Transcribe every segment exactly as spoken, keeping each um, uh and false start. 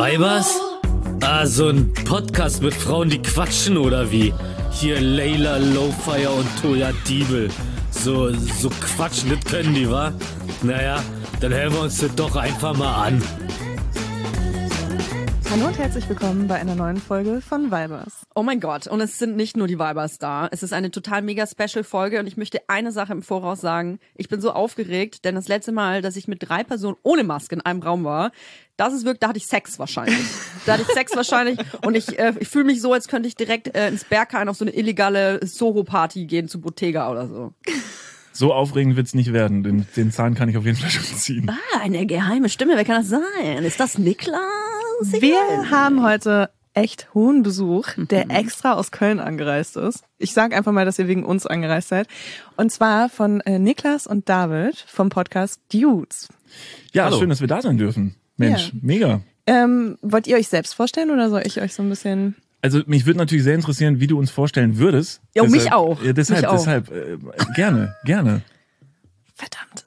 Weibers? Ah, so ein Podcast mit Frauen, die quatschen oder wie? Hier Layla Lowfire und Toya Diebel. So, so quatschen, das können die, wa? Naja, dann hören wir uns das doch einfach mal an. Hallo und herzlich willkommen bei einer neuen Folge von Weibers. Oh mein Gott, und es sind nicht nur die Weibers da. Es ist eine total mega Special Folge und ich möchte eine Sache im Voraus sagen. Ich bin so aufgeregt, denn das letzte Mal, dass ich mit drei Personen ohne Maske in einem Raum war, das ist wirklich, da hatte ich Sex wahrscheinlich. Da hatte ich Sex wahrscheinlich und ich, äh, ich fühle mich so, als könnte ich direkt äh, ins Berghain auf so eine illegale Soho-Party gehen zu Bottega oder so. So aufregend wird's nicht werden, den, den Zahn kann ich auf jeden Fall schon ziehen. Ah, eine geheime Stimme, wer kann das sein? Ist das Niklas? Wir haben heute echt hohen Besuch, der extra aus Köln angereist ist. Ich sag einfach mal, dass ihr wegen uns angereist seid. Und zwar von äh, Niklas und David vom Podcast Dudes. Ja, Hallo. Schön, dass wir da sein dürfen. Mensch, Ja. mega. Ähm, wollt ihr euch selbst vorstellen oder soll ich euch so ein bisschen... Also mich würde natürlich sehr interessieren, wie du uns vorstellen würdest. Ja, deshalb, mich auch. Ja, deshalb, Mich auch. deshalb, äh, gerne, gerne. Verdammt.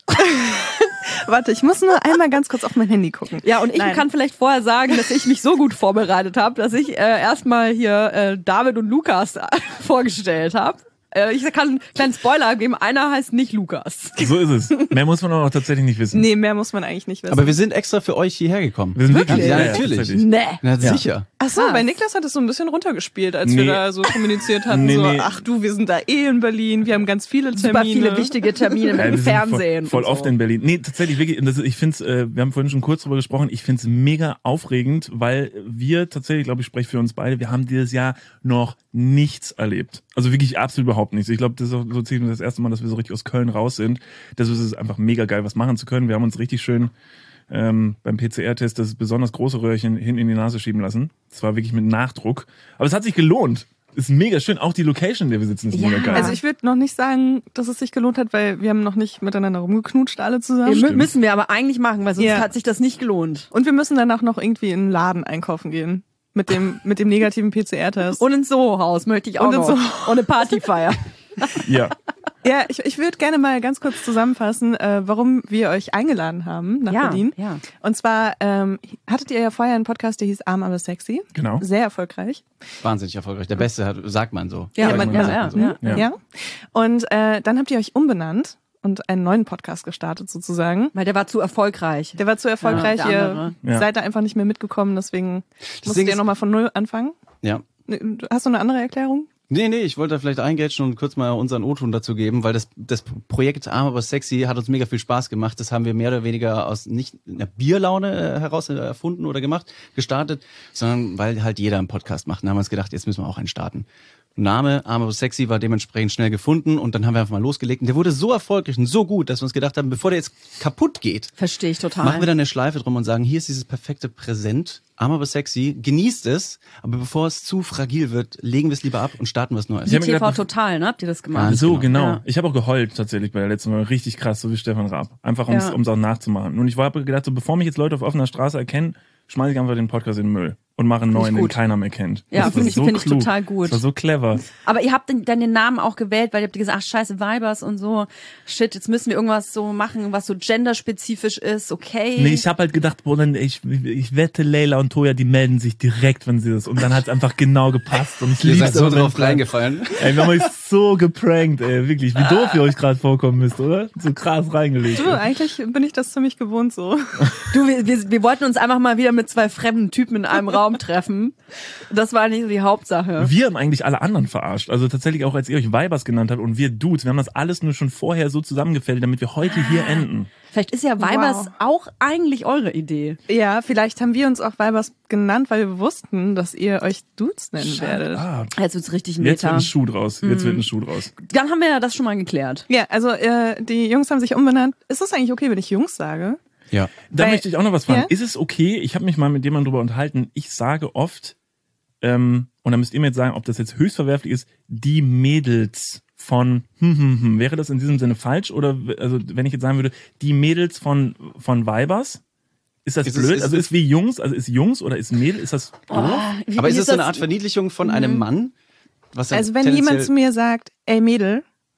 Warte, ich muss nur einmal ganz kurz auf mein Handy gucken. Ja, und ich Nein. kann vielleicht vorher sagen, dass ich mich so gut vorbereitet habe, dass ich äh, erstmal hier äh, David und Lukas vorgestellt habe. Äh, ich kann einen kleinen Spoiler geben, einer heißt nicht Lukas. So ist es. Mehr muss man auch tatsächlich nicht wissen. Nee, mehr muss man eigentlich nicht wissen. Aber wir sind extra für euch hierher gekommen. Wir sind wirklich, Wirklich? Ja, ja, natürlich. tatsächlich. Nee. Na, Ja. sicher. Ach so, Krass. bei Niklas hat es so ein bisschen runtergespielt, als Nee. wir da so kommuniziert hatten. Nee, so, nee. ach du, wir sind da eh in Berlin, wir haben ganz viele Termine. Super viele wichtige Termine mit Ja, dem wir sind Fernsehen. Voll, voll und oft so. in Berlin. Nee, tatsächlich wirklich, das ist, ich finde es, äh, wir haben vorhin schon kurz drüber gesprochen, ich finde es mega aufregend, weil wir tatsächlich, glaube ich, spreche für uns beide, wir haben dieses Jahr noch nichts erlebt. Also wirklich absolut überhaupt nichts. Ich glaube, das ist auch so ziemlich das erste Mal, dass wir so richtig aus Köln raus sind. Das ist es einfach mega geil, was machen zu können. Wir haben uns richtig schön ähm, beim P C R-Test das besonders große Röhrchen hin in die Nase schieben lassen. Das war wirklich mit Nachdruck. Aber es hat sich gelohnt. Ist mega schön. Auch die Location, in der wir sitzen, ist Ja. mega geil. Also ich würde noch nicht sagen, dass es sich gelohnt hat, weil wir haben noch nicht miteinander rumgeknutscht alle zusammen. Wir mü- müssen wir aber eigentlich machen, weil sonst Ja. hat sich das nicht gelohnt. Und wir müssen danach noch irgendwie in einen Laden einkaufen gehen. Mit dem, mit dem negativen P C R-Test. Und ins Soho-Haus möchte ich auch Und ins noch. Soho. Und eine Partyfeier. ja. Ja, ich, ich würde gerne mal ganz kurz zusammenfassen, äh, warum wir euch eingeladen haben nach Ja, Berlin. ja. Und zwar ähm, hattet ihr ja vorher einen Podcast, der hieß Arm aber sexy. Genau. Sehr erfolgreich. Wahnsinnig erfolgreich. Der Beste hat, sagt man so. Ja, Sagt man- man, ja, sagt ja, man so. ja. Ja. Ja. Und äh, dann habt ihr euch umbenannt und einen neuen Podcast gestartet sozusagen. Weil der war zu erfolgreich. Der war zu erfolgreich, Ja, der ihr andere. Ja. seid da einfach nicht mehr mitgekommen, deswegen musstet Ding ihr ist- nochmal von Null anfangen. Ja. Hast du eine andere Erklärung? Nee, nee, ich wollte da vielleicht eingrätschen und kurz mal unseren O-Ton dazu geben, weil das, das Projekt Arm aber sexy hat uns mega viel Spaß gemacht. Das haben wir mehr oder weniger aus nicht einer Bierlaune äh, heraus erfunden oder gemacht, gestartet, sondern weil halt jeder einen Podcast macht. Dann haben wir uns gedacht, jetzt müssen wir auch einen starten. Name Arm aber sexy war dementsprechend schnell gefunden und dann haben wir einfach mal losgelegt. Und der wurde so erfolgreich und so gut, dass wir uns gedacht haben, bevor der jetzt kaputt geht, Verstehe ich total. machen wir dann eine Schleife drum und sagen, hier ist dieses perfekte Präsent, arm aber sexy, genießt es, aber bevor es zu fragil wird, legen wir es lieber ab und starten was Neues. Ich hab mir T V gedacht, Total, ne? Habt ihr das gemacht? Ganz So, genau. genau. Ja. Ich habe auch geheult tatsächlich bei der letzten Mal. Richtig krass, so wie Stefan Raab. Einfach um es Ja. auch nachzumachen. Und ich habe gedacht, so bevor mich jetzt Leute auf offener Straße erkennen, schmeiße ich einfach den Podcast in den Müll und mache einen Find ich neuen, den gut. keiner mehr kennt. Ja, Das war finde ich- so finde ich klug. total gut. Das war so clever. Aber ihr habt den, dann den Namen auch gewählt, weil ihr habt gesagt, ach scheiße, Weibers und so. Shit, jetzt müssen wir irgendwas so machen, was so genderspezifisch ist, okay. Nee, ich habe halt gedacht, boah, dann, ich, ich wette, Layla und Toya, die melden sich direkt, wenn sie das. Und dann hat es einfach genau gepasst. Und ich Ihr lieb's seid so aber, drauf wenn's dann- reingefallen. Ey, wir haben euch so geprankt, ey, wirklich. Wie doof ihr euch gerade vorkommen müsst, oder? So krass reingelegt. Du, eigentlich bin ich das ziemlich gewohnt so. Du, wir, wir, wir wollten uns einfach mal wieder mit zwei fremden Typen in einem Raum treffen. Das war nicht so die Hauptsache. Wir haben eigentlich alle anderen verarscht. Also tatsächlich auch, als ihr euch Weibers genannt habt und wir Dudes. Wir haben das alles nur schon vorher so zusammengefällt, damit wir heute hier enden. Vielleicht ist ja Weibers Wow. auch eigentlich eure Idee. Ja, vielleicht haben wir uns auch Weibers genannt, weil wir wussten, dass ihr euch Dudes nennen werdet. Ah, Jetzt wird's richtig jetzt wird meta. ein Schuh draus. Jetzt wird ein Schuh draus. Dann haben wir ja das schon mal geklärt. Ja, also äh, die Jungs haben sich umbenannt. Ist es eigentlich okay, wenn ich Jungs sage? Ja. Da Weil- möchte ich auch noch was fragen. Ja? Ist es okay, ich habe mich mal mit jemandem drüber unterhalten, ich sage oft, ähm, und da müsst ihr mir jetzt sagen, ob das jetzt höchst verwerflich ist, die Mädels von, hm, hm, hm. Wäre das in diesem Sinne falsch? Oder, also, wenn ich jetzt sagen würde, die Mädels von, von Weibers? Ist das Ist es- blöd? ist also es- ist wie Jungs, also ist Jungs oder ist Mädel? Ist das doof? Wie- Aber wie ist es so eine das- Art Verniedlichung von einem Mann? Was ja Also wenn tendenziell- jemand zu mir sagt, ey Mädel,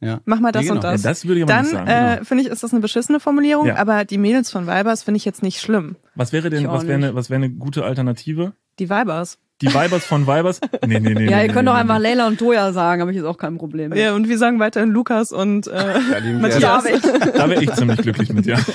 Ja. Mach mal das Nee, genau. und das. Ja, das würde ich aber Dann nicht sagen. äh, Genau. finde ich, ist das eine beschissene Formulierung, Ja. aber die Mädels von Weibers finde ich jetzt nicht schlimm. Was wäre denn, Ich auch was wäre nicht. eine, was wäre eine gute Alternative? Die Weibers. Die Weibers von Weibers? Nee, nee, nee. Ja, nee, ihr nee, könnt doch nee, einfach nee. Leila und Toya sagen, habe ich jetzt auch kein Problem mit. Ja, und wir sagen weiterhin Lukas und äh, die- Matthias. Da wäre ich ziemlich glücklich mit, ja.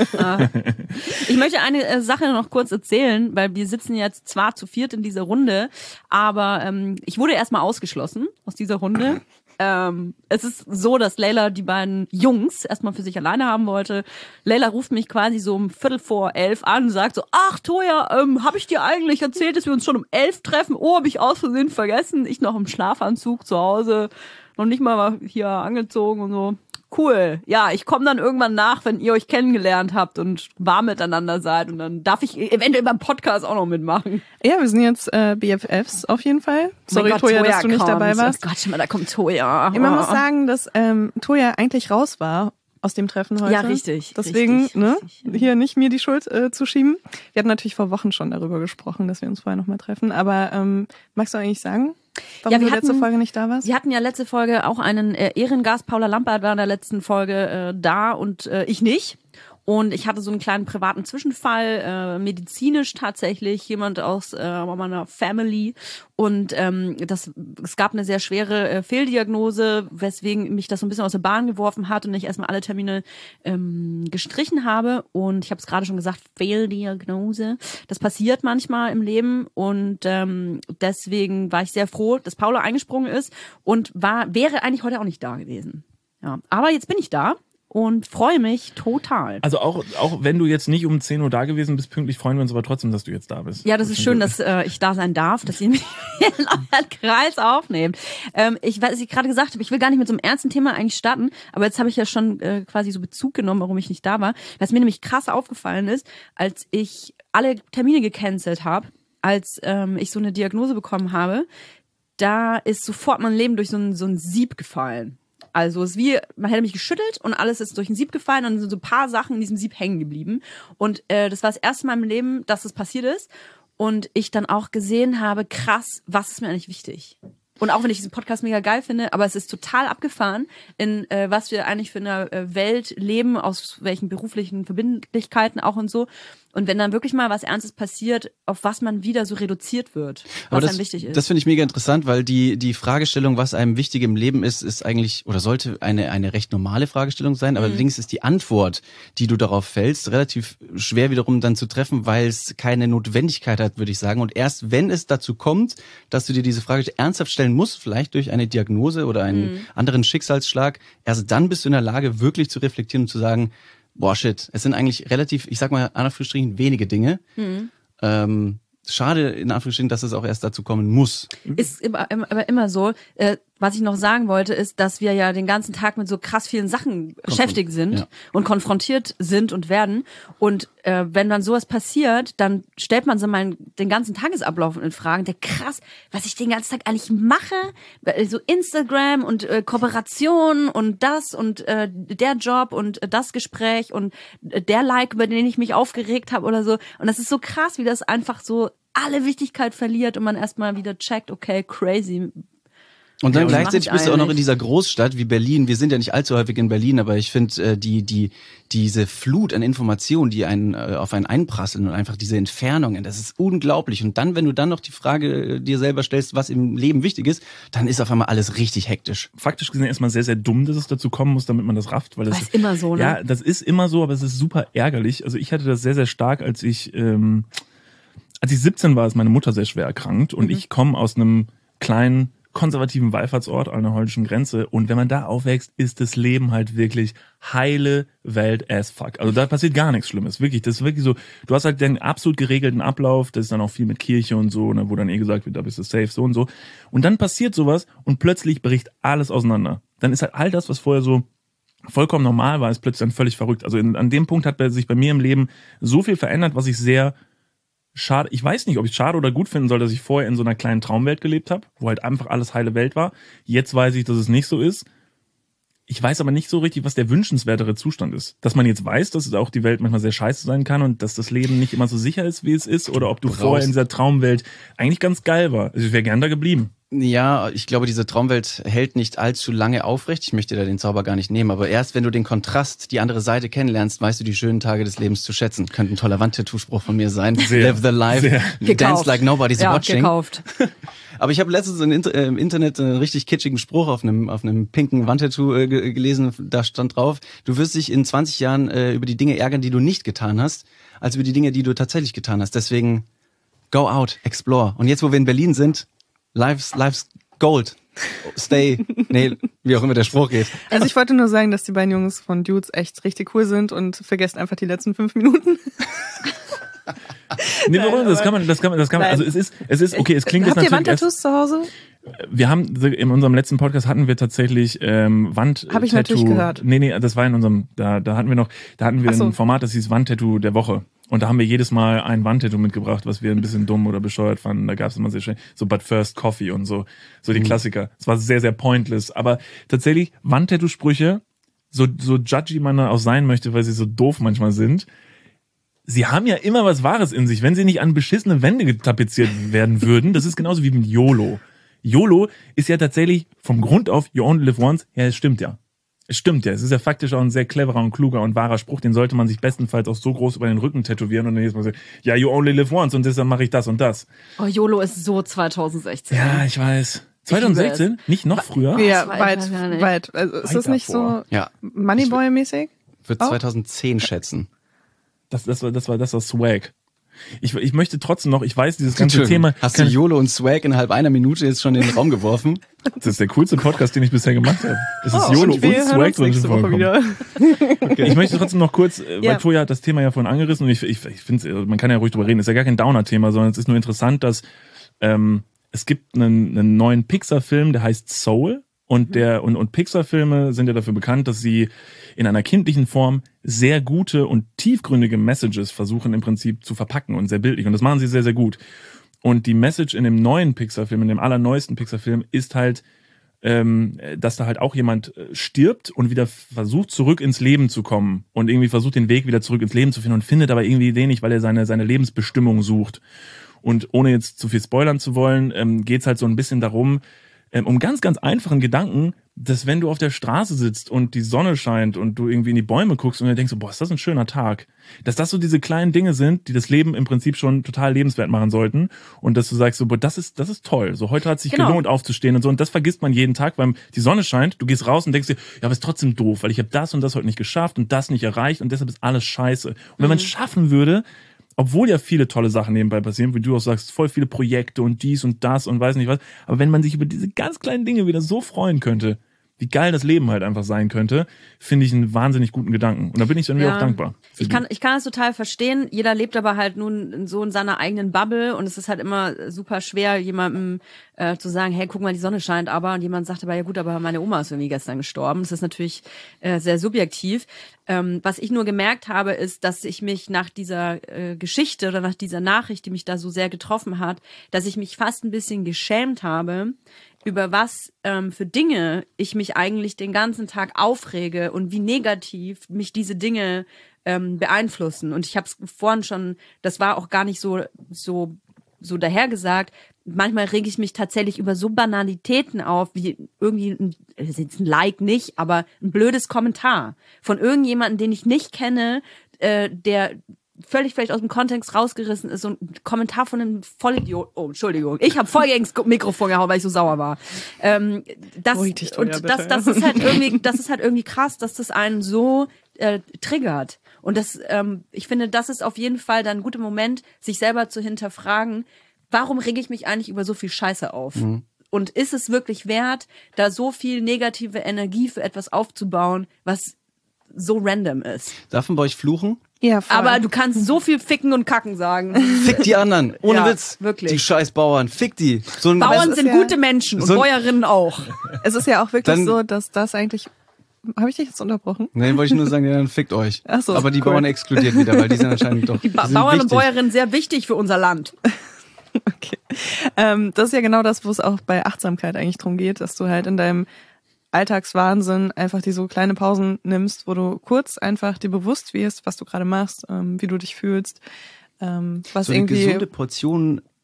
Ich möchte eine äh, Sache noch kurz erzählen, weil wir sitzen jetzt zwar zu viert in dieser Runde, aber ähm, ich wurde erstmal ausgeschlossen aus dieser Runde. Ähm, es ist so, dass Leila die beiden Jungs erstmal für sich alleine haben wollte. Leila ruft mich quasi so um Viertel vor elf an und sagt so, ach Toja, ähm, habe ich dir eigentlich erzählt, dass wir uns schon um elf treffen? Oh, habe ich aus Versehen vergessen. Ich noch im Schlafanzug zu Hause, noch nicht mal hier angezogen und so. Cool. Ja, ich komme dann irgendwann nach, wenn ihr euch kennengelernt habt und warm miteinander seid. Und dann darf ich eventuell beim Podcast auch noch mitmachen. Ja, wir sind jetzt äh, B F Fs auf jeden Fall. Sorry, Mein Gott, Toja, dass du nicht kommt. dabei warst. Oh Gott, schon mal, da kommt Toja. Man muss sagen, dass ähm, Toja eigentlich raus war aus dem Treffen heute. Ja, richtig, Deswegen, richtig, ne, richtig. hier nicht mir die Schuld äh, zu schieben. Wir hatten natürlich vor Wochen schon darüber gesprochen, dass wir uns vorher nochmal treffen. Aber ähm, magst du eigentlich sagen, warum Ja, wir du letzte hatten- Folge nicht da warst? Wir hatten ja letzte Folge auch einen äh, Ehrengast, Paula Lampert war in der letzten Folge äh, da und äh, ich nicht. Und ich hatte so einen kleinen privaten Zwischenfall, äh, medizinisch tatsächlich, jemand aus äh, meiner Family. Und ähm, das, es gab eine sehr schwere äh, Fehldiagnose, weswegen mich das so ein bisschen aus der Bahn geworfen hat und ich erstmal alle Termine ähm, gestrichen habe. Und ich habe es gerade schon gesagt, Fehldiagnose. Das passiert manchmal im Leben. Und ähm, deswegen war ich sehr froh, dass Paula eingesprungen ist und war wäre eigentlich heute auch nicht da gewesen. Ja, aber jetzt bin ich da. Und freue mich total. Also auch, auch wenn du jetzt nicht um zehn Uhr da gewesen bist, pünktlich freuen wir uns aber trotzdem, dass du jetzt da bist. Ja, das ist schön, dass äh, ich da sein darf, dass ihr mich in euren Kreis aufnehmt. Ähm, ich weiß, was ich gerade gesagt habe, ich will gar nicht mit so einem ernsten Thema eigentlich starten, aber jetzt habe ich ja schon äh, quasi so Bezug genommen, warum ich nicht da war. Was mir nämlich krass aufgefallen ist, als ich alle Termine gecancelt habe, als ähm, ich so eine Diagnose bekommen habe, da ist sofort mein Leben durch so ein, so ein Sieb gefallen. Also es ist wie, man hätte mich geschüttelt und alles ist durch ein Sieb gefallen und dann sind so ein paar Sachen in diesem Sieb hängen geblieben. Und äh, das war das erste Mal im Leben, dass das passiert ist. Und ich dann auch gesehen habe, krass, was ist mir eigentlich wichtig? Und auch wenn ich diesen Podcast mega geil finde, aber es ist total abgefahren, in äh, was wir eigentlich für eine äh, Welt leben, aus welchen beruflichen Verbindlichkeiten auch und so. Und wenn dann wirklich mal was Ernstes passiert, auf was man wieder so reduziert wird, was Aber das, einem wichtig ist. das finde ich mega interessant, weil die die Fragestellung, was einem wichtig im Leben ist, ist eigentlich oder sollte eine eine recht normale Fragestellung sein. Aber Mhm. allerdings ist die Antwort, die du darauf fällst, relativ schwer wiederum dann zu treffen, weil es keine Notwendigkeit hat, würde ich sagen. Und erst wenn es dazu kommt, dass du dir diese Frage ernsthaft stellen musst, vielleicht durch eine Diagnose oder einen Mhm. anderen Schicksalsschlag, erst dann bist du in der Lage, wirklich zu reflektieren und zu sagen, boah, shit, es sind eigentlich relativ, ich sag mal, in Anführungsstrichen wenige Dinge. Mhm. Ähm, schade, in Anführungsstrichen, dass es auch erst dazu kommen muss. Ist immer, immer, aber immer so. Äh, was ich noch sagen wollte, ist, dass wir ja den ganzen Tag mit so krass vielen Sachen beschäftigt sind ja. und konfrontiert sind und werden. Und äh, wenn dann sowas passiert, dann stellt man so mal den ganzen Tagesablauf in Fragen. Der krass, was ich den ganzen Tag eigentlich mache, so Instagram und äh, Kooperation und das und äh, der Job und äh, das Gespräch und äh, der Like, über den ich mich aufgeregt habe oder so. Und das ist so krass, wie das einfach so alle Wichtigkeit verliert und man erstmal wieder checkt, okay, crazy. Und dann Ja, was gleichzeitig mach ich bist du auch noch in eigentlich? dieser Großstadt wie Berlin. Wir sind ja nicht allzu häufig in Berlin, aber ich finde äh, die die diese Flut an Informationen, die einen äh, auf einen einprasseln und einfach diese Entfernungen, das ist unglaublich. Und dann, wenn du dann noch die Frage äh, dir selber stellst, was im Leben wichtig ist, dann ist auf einmal alles richtig hektisch. Faktisch gesehen erstmal sehr, sehr dumm, dass es dazu kommen muss, damit man das rafft. Weil das Das ist immer so, ne? Ja, das ist immer so, aber es ist super ärgerlich. Also ich hatte das sehr, sehr stark, als ich, ähm, als ich siebzehn war, ist meine Mutter sehr schwer erkrankt und Mhm. ich komme aus einem kleinen konservativen Wallfahrtsort an der holländischen Grenze und wenn man da aufwächst, ist das Leben halt wirklich heile Welt as fuck. Also da passiert gar nichts Schlimmes, wirklich. Das ist wirklich so, du hast halt den absolut geregelten Ablauf, das ist dann auch viel mit Kirche und so, ne, wo dann eh gesagt wird, da bist du safe, so und so. Und dann passiert sowas und plötzlich bricht alles auseinander. Dann ist halt all das, was vorher so vollkommen normal war, ist plötzlich dann völlig verrückt. Also in, an dem Punkt hat sich bei mir im Leben so viel verändert, was ich sehr schade, ich weiß nicht, ob ich es schade oder gut finden soll, dass ich vorher in so einer kleinen Traumwelt gelebt habe, wo halt einfach alles heile Welt war. Jetzt weiß ich, dass es nicht so ist. Ich weiß aber nicht so richtig, was der wünschenswertere Zustand ist. Dass man jetzt weiß, dass es auch die Welt manchmal sehr scheiße sein kann und dass das Leben nicht immer so sicher ist, wie es ist, oder ob du Brauchst- vorher in dieser Traumwelt eigentlich ganz geil war. Also ich wäre gern da geblieben. Ja, ich glaube, diese Traumwelt hält nicht allzu lange aufrecht. Ich möchte da den Zauber gar nicht nehmen, aber erst wenn du den Kontrast, die andere Seite kennenlernst, weißt du die schönen Tage des Lebens zu schätzen. Könnte ein toller Wandtattoo-Spruch von mir sein. Sehr, Live the life, sehr. dance Gekauft. like nobody's Ja, watching. gekauft. Aber ich habe letztens im, Inter- äh, im Internet einen richtig kitschigen Spruch auf einem auf einem pinken Wandtattoo äh, ge- gelesen. Da stand drauf: Du wirst dich in zwanzig Jahren äh, über die Dinge ärgern, die du nicht getan hast, als über die Dinge, die du tatsächlich getan hast. Deswegen go out, explore. Und jetzt, wo wir in Berlin sind, life's life's Gold. Stay. Nee, wie auch immer der Spruch geht. Also ich wollte nur sagen, dass die beiden Jungs von Dudes echt richtig cool sind und vergesst einfach die letzten fünf Minuten. Nee, Nein, warum? Das aber- kann man, das kann man, das kann man, Nein. also es ist, es ist, okay, es klingt jetzt Habt ihr natürlich erst, Wandtattoos zu Hause? wir haben, in unserem letzten Podcast hatten wir tatsächlich, ähm, Wand Hab ich natürlich gehört. Nee, nee, das war in unserem, da, da hatten wir noch, da hatten wir Ach so. ein Format, das hieß Wandtattoo der Woche. Und da haben wir jedes Mal ein Wandtattoo mitgebracht, was wir ein bisschen dumm oder bescheuert fanden. Da gab es immer sehr schön, so But First Coffee und so, so die Klassiker. Es war sehr, sehr pointless. Aber tatsächlich, Wandtattoo-Sprüche, so, so judgy man da auch sein möchte, weil sie so doof manchmal sind, sie haben ja immer was Wahres in sich, wenn sie nicht an beschissene Wände tapeziert werden würden. Das ist genauso wie mit YOLO. YOLO ist ja tatsächlich vom Grund auf You Only Live Once. Ja, es stimmt ja. Es stimmt ja. Es ist ja faktisch auch ein sehr cleverer und kluger und wahrer Spruch. Den sollte man sich bestenfalls auch so groß über den Rücken tätowieren und dann jedes Mal sagen, ja, you only live once und deshalb mache ich das und das. Oh, YOLO ist so zwanzig sechzehn. Ja, ich weiß. zwanzig sechzehn? Nicht noch früher? Ja, weiß weit, ich gar nicht. weit. Also ist das Weiter nicht so vor. Ja, Moneyboy-mäßig? würde Oh. zweitausendzehn schätzen. Das, das war, das war, das war Swag. Ich, ich möchte trotzdem noch, ich weiß, dieses ganze Entschuldigung, Thema. hast du kann- YOLO und Swag innerhalb einer Minute jetzt schon in den Raum geworfen? Das ist der coolste Podcast, den ich bisher gemacht habe. Es ist Oh, YOLO und und, wir hören Swag uns drin nächste Woche vorgekommen. wieder. Ich möchte trotzdem noch kurz, äh, weil Ja. Toja hat das Thema ja vorhin angerissen und ich, ich, ich finde, man kann ja ruhig drüber reden, ist ja gar kein Downer-Thema, sondern es ist nur interessant, dass ähm, es gibt einen, einen neuen Pixar-Film, der heißt Soul. Und der und, und Pixar-Filme sind ja dafür bekannt, dass sie in einer kindlichen Form sehr gute und tiefgründige Messages versuchen im Prinzip zu verpacken und sehr bildlich. Und das machen sie sehr, sehr gut. Und die Message in dem neuen Pixar-Film, in dem allerneuesten Pixar-Film, ist halt, ähm, dass da halt auch jemand äh, stirbt und wieder versucht, zurück ins Leben zu kommen und irgendwie versucht, den Weg wieder zurück ins Leben zu finden und findet aber irgendwie den nicht, weil er seine, seine Lebensbestimmung sucht. Und ohne jetzt zu viel spoilern zu wollen, ähm, geht's halt so ein bisschen darum, ähm, um ganz, ganz einfachen Gedanken, dass wenn du auf der Straße sitzt und die Sonne scheint und du irgendwie in die Bäume guckst und dir denkst, so, boah, ist das ein schöner Tag, dass das so diese kleinen Dinge sind, die das Leben im Prinzip schon total lebenswert machen sollten und dass du sagst, so, boah, das ist, das ist toll, so heute hat sich Genau. gelohnt aufzustehen und so und das vergisst man jeden Tag, weil die Sonne scheint, du gehst raus und denkst dir, ja, aber ist trotzdem doof, weil ich habe das und das heute nicht geschafft und das nicht erreicht und deshalb ist alles scheiße. Und wenn man es schaffen würde, obwohl ja viele tolle Sachen nebenbei passieren, wie du auch sagst, voll viele Projekte und dies und das und weiß nicht was, aber wenn man sich über diese ganz kleinen Dinge wieder so freuen könnte, wie geil das Leben halt einfach sein könnte, finde ich einen wahnsinnig guten Gedanken. Und da bin ich dann wieder Ja. auch dankbar. für Ich die. kann, ich kann das total verstehen. Jeder lebt aber halt nun so in seiner eigenen Bubble und es ist halt immer super schwer, jemandem äh, zu sagen, hey, guck mal, die Sonne scheint aber und jemand sagt aber, ja gut, aber meine Oma ist irgendwie gestern gestorben. Das ist natürlich äh, sehr subjektiv. Ähm, was ich nur gemerkt habe, ist, dass ich mich nach dieser äh, Geschichte oder nach dieser Nachricht, die mich da so sehr getroffen hat, dass ich mich fast ein bisschen geschämt habe, über was ähm, für Dinge ich mich eigentlich den ganzen Tag aufrege und wie negativ mich diese Dinge ähm, beeinflussen. Und ich habe es vorhin schon, das war auch gar nicht so so so dahergesagt. Manchmal rege ich mich tatsächlich über so Banalitäten auf, wie irgendwie ein, das ist jetzt ein Like nicht, aber ein blödes Kommentar von irgendjemandem, den ich nicht kenne, äh, der völlig vielleicht aus dem Kontext rausgerissen ist, so ein Kommentar von einem Vollidiot. Oh, Entschuldigung, ich habe voll gegen das Mikrofon gehauen, weil ich so sauer war. Ähm, das Ruhig dich, Toja, und bitte. das, das ist halt irgendwie, das ist halt irgendwie krass, dass das einen so äh, triggert. Und das, ähm, ich finde, das ist auf jeden Fall dann ein guter Moment, sich selber zu hinterfragen, warum rege ich mich eigentlich über so viel Scheiße auf? Mhm. Und ist es wirklich wert, da so viel negative Energie für etwas aufzubauen, was so random ist? Darf man bei euch fluchen? Ja, voll. Aber du kannst so viel ficken und kacken sagen. Fick die anderen, ohne Ja, Witz. wirklich. Die scheiß Bauern, fick die. So ein Bauern ist sind ja- gute Menschen und so ein- Bäuerinnen auch. es ist ja auch wirklich Dann- so, dass das eigentlich... Habe ich dich jetzt unterbrochen? Nein, wollte ich nur sagen, ja, dann fickt euch. Ach so, Aber die cool. Bauern exkludiert wieder, weil die sind anscheinend doch. Die ba sind Bauern und wichtig. Bäuerinnen sehr wichtig für unser Land. Okay. Ähm, das ist ja genau das, wo es auch bei Achtsamkeit eigentlich drum geht, dass du halt in deinem Alltagswahnsinn einfach die so kleine Pausen nimmst, wo du kurz einfach dir bewusst wirst, was du gerade machst, ähm, wie du dich fühlst, ähm, was So eine irgendwie... gesunde Portion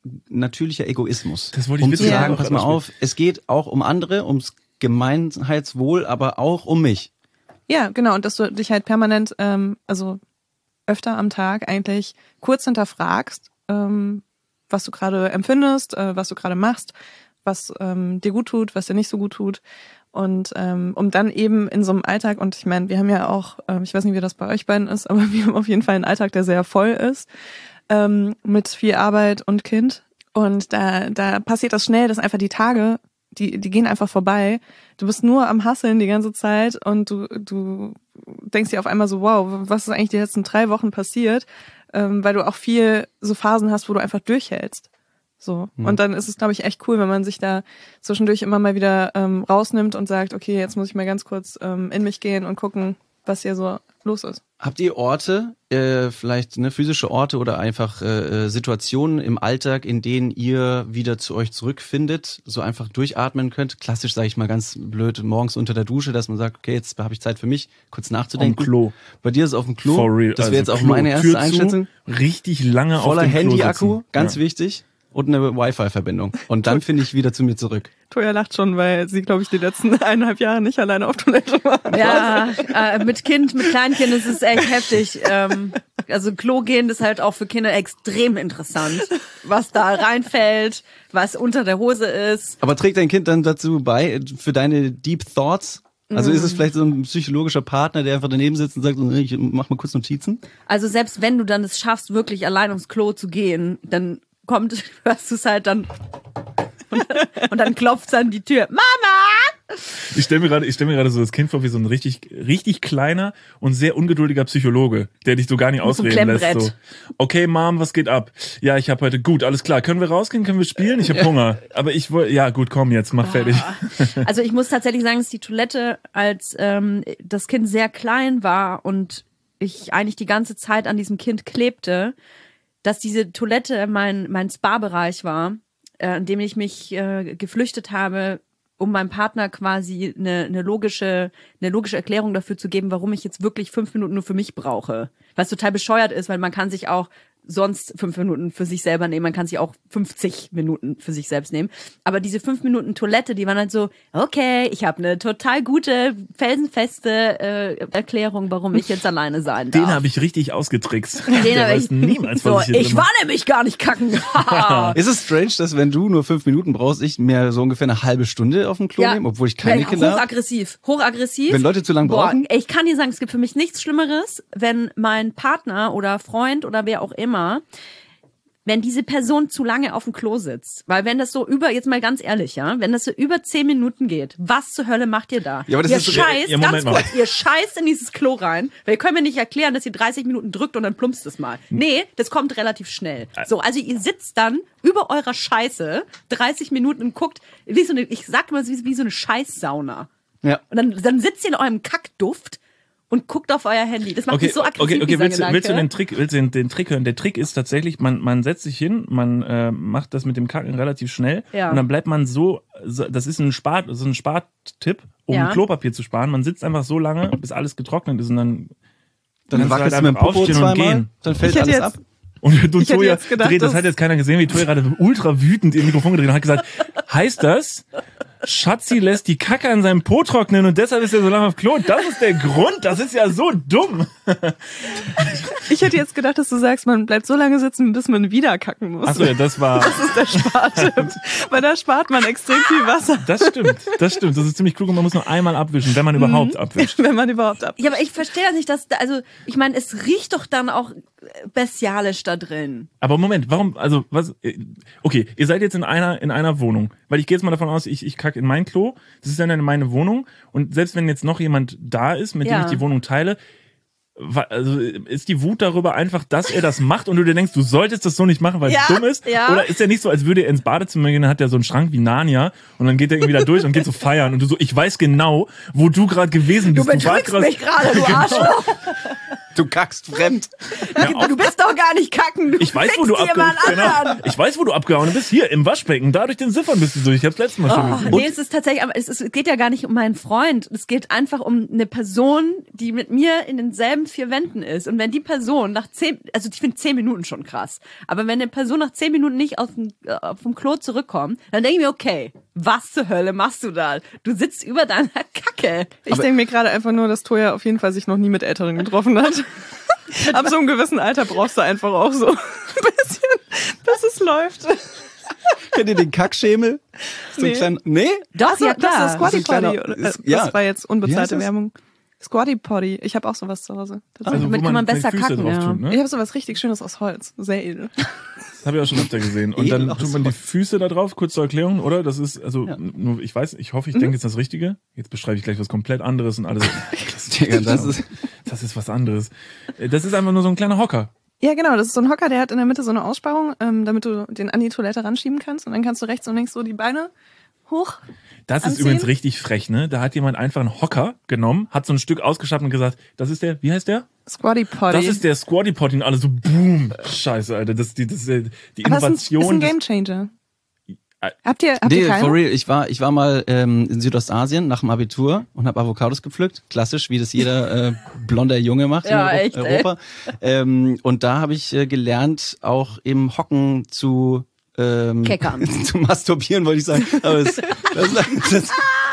natürlicher Egoismus. Das wollte ich um witzig zu sagen, sagen. pass mal auf, es geht auch um andere, ums Gemeinheitswohl, aber auch um mich. Ja, genau. Und dass du dich halt permanent, ähm, also öfter am Tag eigentlich kurz hinterfragst, ähm, was du gerade empfindest, äh, was du gerade machst, was ähm, dir gut tut, was dir nicht so gut tut. Und ähm, um dann eben in so einem Alltag, und ich meine, wir haben ja auch, ähm, ich weiß nicht, wie das bei euch beiden ist, aber wir haben auf jeden Fall einen Alltag, der sehr voll ist, ähm, mit viel Arbeit und Kind. Und da, da passiert das schnell, dass einfach die Tage, die, die gehen einfach vorbei. Du bist nur am Hasseln die ganze Zeit und du, du denkst dir auf einmal so, wow, was ist eigentlich die letzten drei Wochen passiert? Ähm, weil du auch viel so Phasen hast, wo du einfach durchhältst. So. Mhm. Und dann ist es, glaube ich, echt cool, wenn man sich da zwischendurch immer mal wieder ähm, rausnimmt und sagt, okay, jetzt muss ich mal ganz kurz ähm, in mich gehen und gucken, was hier so los ist. Habt ihr Orte, äh, vielleicht ne, physische Orte oder einfach äh, Situationen im Alltag, in denen ihr wieder zu euch zurückfindet, so einfach durchatmen könnt? Klassisch, sage ich mal ganz blöd, morgens unter der Dusche, dass man sagt, okay, jetzt habe ich Zeit für mich, kurz nachzudenken. Am Klo. Bei dir ist es auf dem Klo. For real. Das wäre Also jetzt auch Klo, meine erste Tür zu, Einschätzung. Richtig lange Voller auf dem Klo Handy-Akku, sitzen. ganz Ja. wichtig. Und eine Wi-Fi-Verbindung. Und dann finde ich wieder zu mir zurück. Toja lacht schon, weil sie, glaube ich, die letzten eineinhalb Jahre nicht alleine auf Toilette war. Ja, äh, mit Kind, mit Kleinkind ist es echt heftig. Ähm, also Klo gehen ist halt auch für Kinder extrem interessant. Was da reinfällt, was unter der Hose ist. Aber trägt dein Kind dann dazu bei, für deine Deep Thoughts? Also ist es vielleicht so ein psychologischer Partner, der einfach daneben sitzt und sagt, ich mach mal kurz Notizen? Also selbst wenn du dann es schaffst, wirklich allein ums Klo zu gehen, dann kommt, hörst du es halt dann und, und dann klopft es an die Tür. Mama! Ich stelle mir gerade, ich stelle mir gerade so das Kind vor wie so ein richtig, richtig kleiner und sehr ungeduldiger Psychologe, der dich so gar nicht Mit so einem ausreden lässt. Klemmbrett. So, okay, Mom, was geht ab? Ja, ich habe heute gut, alles klar. Können wir rausgehen? Können wir spielen? Ich habe Hunger. Aber ich wollte, ja gut, komm jetzt, mach fertig. Also ich muss tatsächlich sagen, dass die Toilette, als ähm, das Kind sehr klein war und ich eigentlich die ganze Zeit an diesem Kind klebte, dass diese Toilette mein mein Spa-Bereich war, äh, in dem ich mich äh, geflüchtet habe, um meinem Partner quasi eine, eine logische eine logische Erklärung dafür zu geben, warum ich jetzt wirklich fünf Minuten nur für mich brauche. Was total bescheuert ist, weil man kann sich auch sonst fünf Minuten für sich selber nehmen, man kann sich auch fünfzig Minuten für sich selbst nehmen. Aber diese fünf Minuten Toilette, die waren halt so, okay, ich habe eine total gute, felsenfeste äh, Erklärung, warum ich jetzt alleine sein darf. Den habe ich richtig ausgetrickst. Den Der hab weiß ich niemals, so, was ich hier ich drin war mache. nämlich gar nicht kacken. Ist es strange, dass wenn du nur fünf Minuten brauchst, ich mir so ungefähr eine halbe Stunde auf dem Klo nehme, obwohl ich keine ja, Kinder habe? Hochaggressiv, hochaggressiv. Wenn Leute zu lang Boah, brauchen? ich kann dir sagen, es gibt für mich nichts Schlimmeres, wenn mein Partner oder Freund oder wer auch immer, wenn diese Person zu lange auf dem Klo sitzt. Weil wenn das so über, jetzt mal ganz ehrlich, ja, wenn das so über zehn Minuten geht, was zur Hölle macht ihr da? Ja, aber das ihr ist so- scheißt, Ja, Moment ganz mal. kurz, ihr scheißt in dieses Klo rein, weil ihr könnt mir nicht erklären, dass ihr dreißig Minuten drückt und dann plumpst es mal. Nee, das kommt relativ schnell. So, also ihr sitzt dann über eurer Scheiße dreißig Minuten und guckt, wie so eine, ich sag mal, wie, wie so eine Scheißsauna. Ja. Und dann, dann sitzt ihr in eurem Kackduft und guckt auf euer Handy. Das macht Okay, mich so aggressiv, okay, okay, dieser willst, du- Gedanke. willst du den Trick, willst du den, den Trick hören? Der Trick ist tatsächlich, man, man setzt sich hin, man äh, macht das mit dem Kacken relativ schnell Ja. und dann bleibt man so, so das ist ein Spart, so ein Spartipp, um Ja. Klopapier zu sparen. Man sitzt einfach so lange, bis alles getrocknet ist und dann Dann kannst du wackelst halt du mit dem einfach Popo aufstehen und zweimal, gehen. dann fällt Ich hätte alles jetzt- ab. Und du Ich hätte Toja jetzt gedacht, dreht, das dass- hat jetzt keiner gesehen, wie Toja gerade ultra wütend ihr Mikrofon gedreht hat und hat gesagt, heißt das, Schatzi lässt die Kacke an seinem Po trocknen und deshalb ist er so lange auf Klo? Das ist der Grund, das ist ja so dumm. Ich hätte jetzt gedacht, dass du sagst, man bleibt so lange sitzen, bis man wieder kacken muss. Achso, ja, das war, Das ist der Spartipp. Weil da spart man extrem viel Wasser, das stimmt, das stimmt, das ist ziemlich klug und man muss nur einmal abwischen, wenn man überhaupt abwischt. wenn man überhaupt ab. Ja, aber ich verstehe das nicht, dass, also, ich meine, es riecht doch dann auch bestialisch da drin. Aber Moment, warum, also, was, äh, okay, ihr seid jetzt in einer, in einer Wohnung, weil ich gehe jetzt mal davon aus, ich, ich kacke in mein Klo, das ist dann in meine Wohnung und selbst wenn jetzt noch jemand da ist, mit Ja. dem ich die Wohnung teile, wa- also ist die Wut darüber einfach, dass er das macht und du dir denkst, du solltest das so nicht machen, weil es Ja, dumm ist? ja. Oder ist er nicht so, als würde er ins Badezimmer gehen, dann hat er so einen Schrank wie Narnia und dann geht er irgendwie da durch und geht so feiern und du so, ich weiß genau, wo du gerade gewesen bist. Du betrügst grad- mich gerade, du Genau. Arschloch. Du kackst fremd. Du bist doch gar nicht kacken. Du Ich weiß, wo du, fickst abge jemand genau. anderen. ich weiß, wo du abgehauen bist. Hier im Waschbecken. Dadurch den Siffern bist du durch. Ich hab's letztes Mal schon Oh, gesehen. nee, es ist tatsächlich, aber es, ist, es geht ja gar nicht um meinen Freund. Es geht einfach um eine Person, die mit mir in denselben vier Wänden ist. Und wenn die Person nach zehn, also ich finde zehn Minuten schon krass, aber wenn eine Person nach zehn Minuten nicht aus dem, äh, vom Klo zurückkommt, dann denke ich mir, okay, was zur Hölle machst du da? Du sitzt über deiner Kacke. Ich denke mir gerade einfach nur, dass Toja auf jeden Fall sich noch nie mit Älteren getroffen hat. Ab so einem gewissen Alter brauchst du einfach auch so ein bisschen, bis es läuft. Kennt ihr den Kackschemel? So ein Nee. kleiner, nee? Doch, Achso, ja das klar. ist Squatty Das ist ein Potty. kleiner- oder- ist- äh, ja. Das war jetzt Wie heißt unbezahlte das? Werbung. Squatty Potty. Ich habe auch sowas zu Hause. Also, Damit wo kann man die besser Füße kacken, drauf ja. tut, ne? Ich habe sowas richtig Schönes aus Holz. Sehr edel. Das habe ich auch schon öfter gesehen. Und dann Edel tut man die aus Füße da drauf, kurz zur Erklärung, oder? Das ist, also, Ja. nur, ich weiß, ich hoffe, ich denke, jetzt das Richtige. Jetzt beschreibe ich gleich was komplett anderes und alles. Das, Digga, das ist, das ist was anderes. Das ist einfach nur so ein kleiner Hocker. Ja, genau. Das ist so ein Hocker, der hat in der Mitte so eine Aussparung, ähm, damit du den an die Toilette ranschieben kannst. Und dann kannst du rechts und links so die Beine hoch. Das ist Anziehen? übrigens richtig frech, ne? Da hat jemand einfach einen Hocker genommen, hat so ein Stück ausgeschafft und gesagt, das ist der, wie heißt der? Squatty Potty. Das ist der Squatty Potty und alle so, boom. Scheiße, Alter. Das, die, das, die Aber es ist ein, ist Innovation. ein des- Gamechanger. Äh, Habt ihr, habt nee, ihr keine? for real. Ich war, ich war mal ähm, in Südostasien nach dem Abitur und habe Avocados gepflückt. Klassisch, wie das jeder äh, blonder Junge macht Ja, in Euro echt, ey. Europa. Ähm, und da habe ich äh, gelernt, auch im Hocken zu ähm, Keckern. zu masturbieren, wollte ich sagen. Aber das, das, das,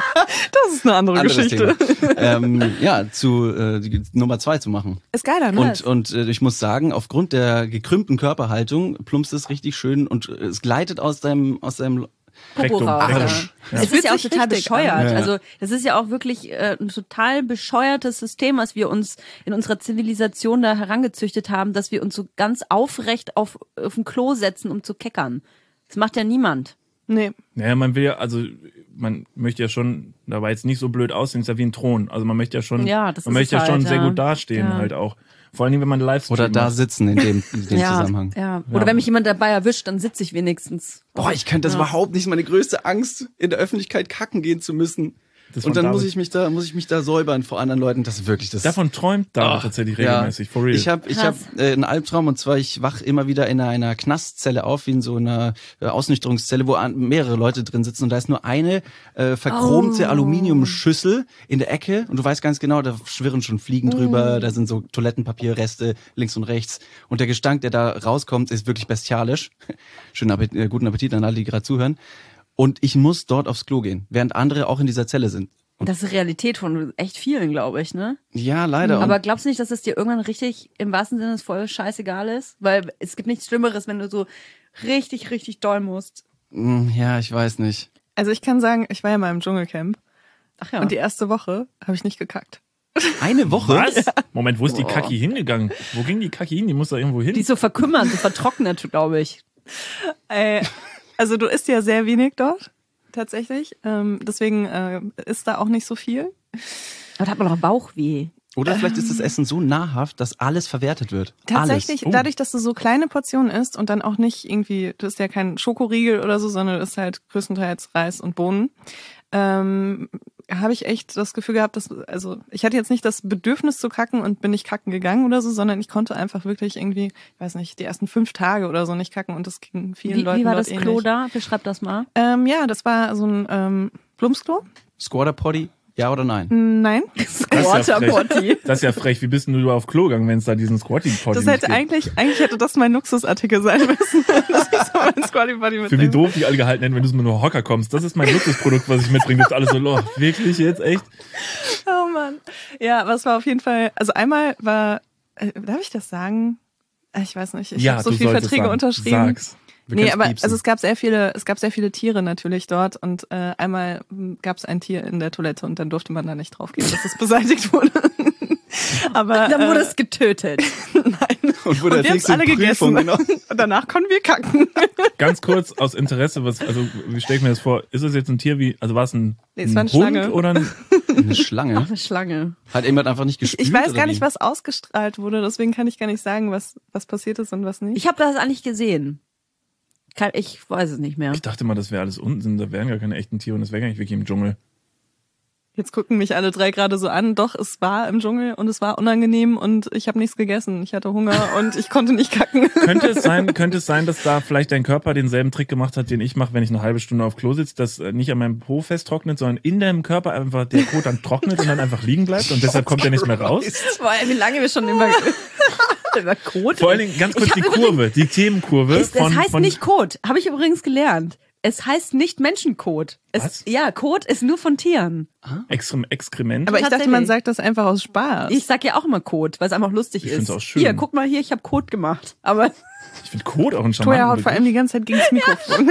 Das ist eine andere anderes Geschichte. Thema. ähm, ja, zu äh, die Nummer zwei zu machen. Ist geiler, ne? Und, und äh, ich muss sagen, aufgrund der gekrümmten Körperhaltung plumpst es richtig schön und äh, es gleitet aus deinem, aus deinem Popo Rektum. raus. Arsch. Ja. Ja. Es ist ja auch Fühlt sich total richtig bescheuert. an. Ja. Also das ist ja auch wirklich äh, ein total bescheuertes System, was wir uns in unserer Zivilisation da herangezüchtet haben, dass wir uns so ganz aufrecht auf, auf ein Klo setzen, um zu keckern. Das macht ja niemand. Nee. Naja, man will ja, also man möchte ja schon, da war jetzt nicht so blöd aussehen, ist ja wie ein Thron. Also man möchte ja schon, Ja, das man ist möchte es ja schon halt, sehr ja. gut dastehen Ja. halt auch. Vor allen Dingen, wenn man Livestream oder da macht. sitzen in dem, in dem ja, Zusammenhang. ja. Oder wenn mich jemand dabei erwischt, dann sitze ich wenigstens. Boah, ich könnte das Ja. überhaupt nicht. Meine größte Angst, in der Öffentlichkeit kacken gehen zu müssen. Das Und von dann muss David. ich mich da, muss ich mich da säubern vor anderen Leuten. Das ist wirklich das. Davon träumt David Oh, tatsächlich ja. regelmäßig, for real. Ich habe ich hab, Krass. äh, einen Albtraum und zwar ich wach immer wieder in einer Knastzelle auf, wie in so einer äh, Ausnüchterungszelle, wo an, mehrere Leute drin sitzen und da ist nur eine äh, verchromte Oh. Aluminiumschüssel in der Ecke und du weißt ganz genau, da schwirren schon Fliegen drüber, da sind so Toilettenpapierreste links und rechts und der Gestank, der da rauskommt, ist wirklich bestialisch. Schönen Appetit, äh, guten Appetit an alle, die gerade zuhören. Und ich muss dort aufs Klo gehen, während andere auch in dieser Zelle sind. Das ist Realität von echt vielen, glaube ich, ne? Ja, leider. Aber Und glaubst du nicht, dass es dir irgendwann richtig, im wahrsten Sinne, voll scheißegal ist? Weil es gibt nichts Schlimmeres, wenn du so richtig, richtig doll musst. mh, ja, ich weiß nicht. Also ich kann sagen, ich war ja mal im Dschungelcamp Ach ja. und die erste Woche habe ich nicht gekackt. Eine Woche? Was? Moment, wo ist die Kaki hingegangen? Wo ging die Kaki hin? Die muss da irgendwo hin. Die ist so verkümmert, so vertrocknet, glaube ich. Äh, also du isst ja sehr wenig dort, tatsächlich. Ähm, deswegen äh, ist da auch nicht so viel. Aber da hat man doch Bauchweh. Oder vielleicht ist das Essen so nahrhaft, dass alles verwertet wird. Tatsächlich, Oh. dadurch, dass du so kleine Portionen isst und dann auch nicht irgendwie, du isst ja kein Schokoriegel oder so, sondern du isst halt größtenteils Reis und Bohnen, ähm, habe ich echt das Gefühl gehabt, dass, also ich hatte jetzt nicht das Bedürfnis zu kacken und bin nicht kacken gegangen oder so, sondern ich konnte einfach wirklich irgendwie, ich weiß nicht, die ersten fünf Tage oder so nicht kacken und das ging vielen Wie, Leuten wie war dort das ähnlich. Klo da? Beschreib das mal. Ähm, ja, das war so ein ähm, Plumpsklo. Squatter Potty, ja oder nein? Nein. Das ist ja Squatter frech. Potty. Das ist ja frech. Wie bist denn du auf Klo gegangen, wenn es da diesen Squatty Potty Das nicht hätte gibt? eigentlich, eigentlich hätte das mein Luxusartikel sein müssen, dass ich so mein Squatty Potty Für wie mitnehme. doof die alle gehalten hätten, wenn du mit nur Hocker kommst. Das ist mein Luxusprodukt, was ich mitbringe. Das ist alles so, oh, wirklich jetzt, echt? Oh Mann. Ja, aber es war auf jeden Fall, also einmal war, äh, darf ich das sagen? Äh, Ich weiß nicht, ich ja, habe so du viele solltest Verträge sagen. unterschrieben. Sag's. Wir Nee, können's aber piepsen. also es gab sehr viele, es gab sehr viele Tiere natürlich dort und äh, einmal gab es ein Tier in der Toilette und dann durfte man da nicht draufgehen, dass es beseitigt wurde. aber Dann wurde äh, es getötet. nein. Und wurde Und wir haben es alle gegessen. Genau. Und danach konnten wir kacken. Ganz kurz aus Interesse, was, also wie stelle ich mir das vor? Ist es jetzt ein Tier wie, also war es ein, Nee, es ein war eine Hund Schlange. oder ein, Eine Schlange. Eine Schlange. Hat jemand einfach nicht Ich, gespült? ich weiß oder gar wie? nicht, was ausgestrahlt wurde, deswegen kann ich gar nicht sagen, was, was passiert ist und was nicht. Ich habe das eigentlich gesehen. Kann, ich weiß es nicht mehr. Ich dachte mal, das wäre alles Unsinn, da wären gar keine echten Tiere und das wäre gar nicht wirklich im Dschungel. Jetzt gucken mich alle drei gerade so an. Doch, es war im Dschungel und es war unangenehm und ich habe nichts gegessen. Ich hatte Hunger und ich konnte nicht kacken. Könnte es sein, könnte es sein, dass da vielleicht dein Körper denselben Trick gemacht hat, den ich mache, wenn ich eine halbe Stunde auf Klo sitze, dass nicht an meinem Po fest trocknet, sondern in deinem Körper einfach der Kot dann trocknet und dann einfach liegen bleibt und deshalb kommt er nicht mehr raus? Boah, wie lange wir schon über, über Kot Vor allen Dingen ganz kurz die Kurve, die Themenkurve. Ist, das von, heißt von, nicht Kot. Habe ich übrigens gelernt. Es heißt nicht Menschenkot. Es, Was? Ja, Kot ist nur von Tieren. Extrem, Exkrement. Aber ich dachte, man sagt das einfach aus Spaß. Ich sag ja auch immer Kot, weil es einfach lustig Ich ist. find's auch schön. Hier, guck mal hier, ich habe Kot gemacht. Aber Ich finde Kot auch ein Toja haut charmanter vor allem Begriff. die ganze Zeit gegen das Mikrofon.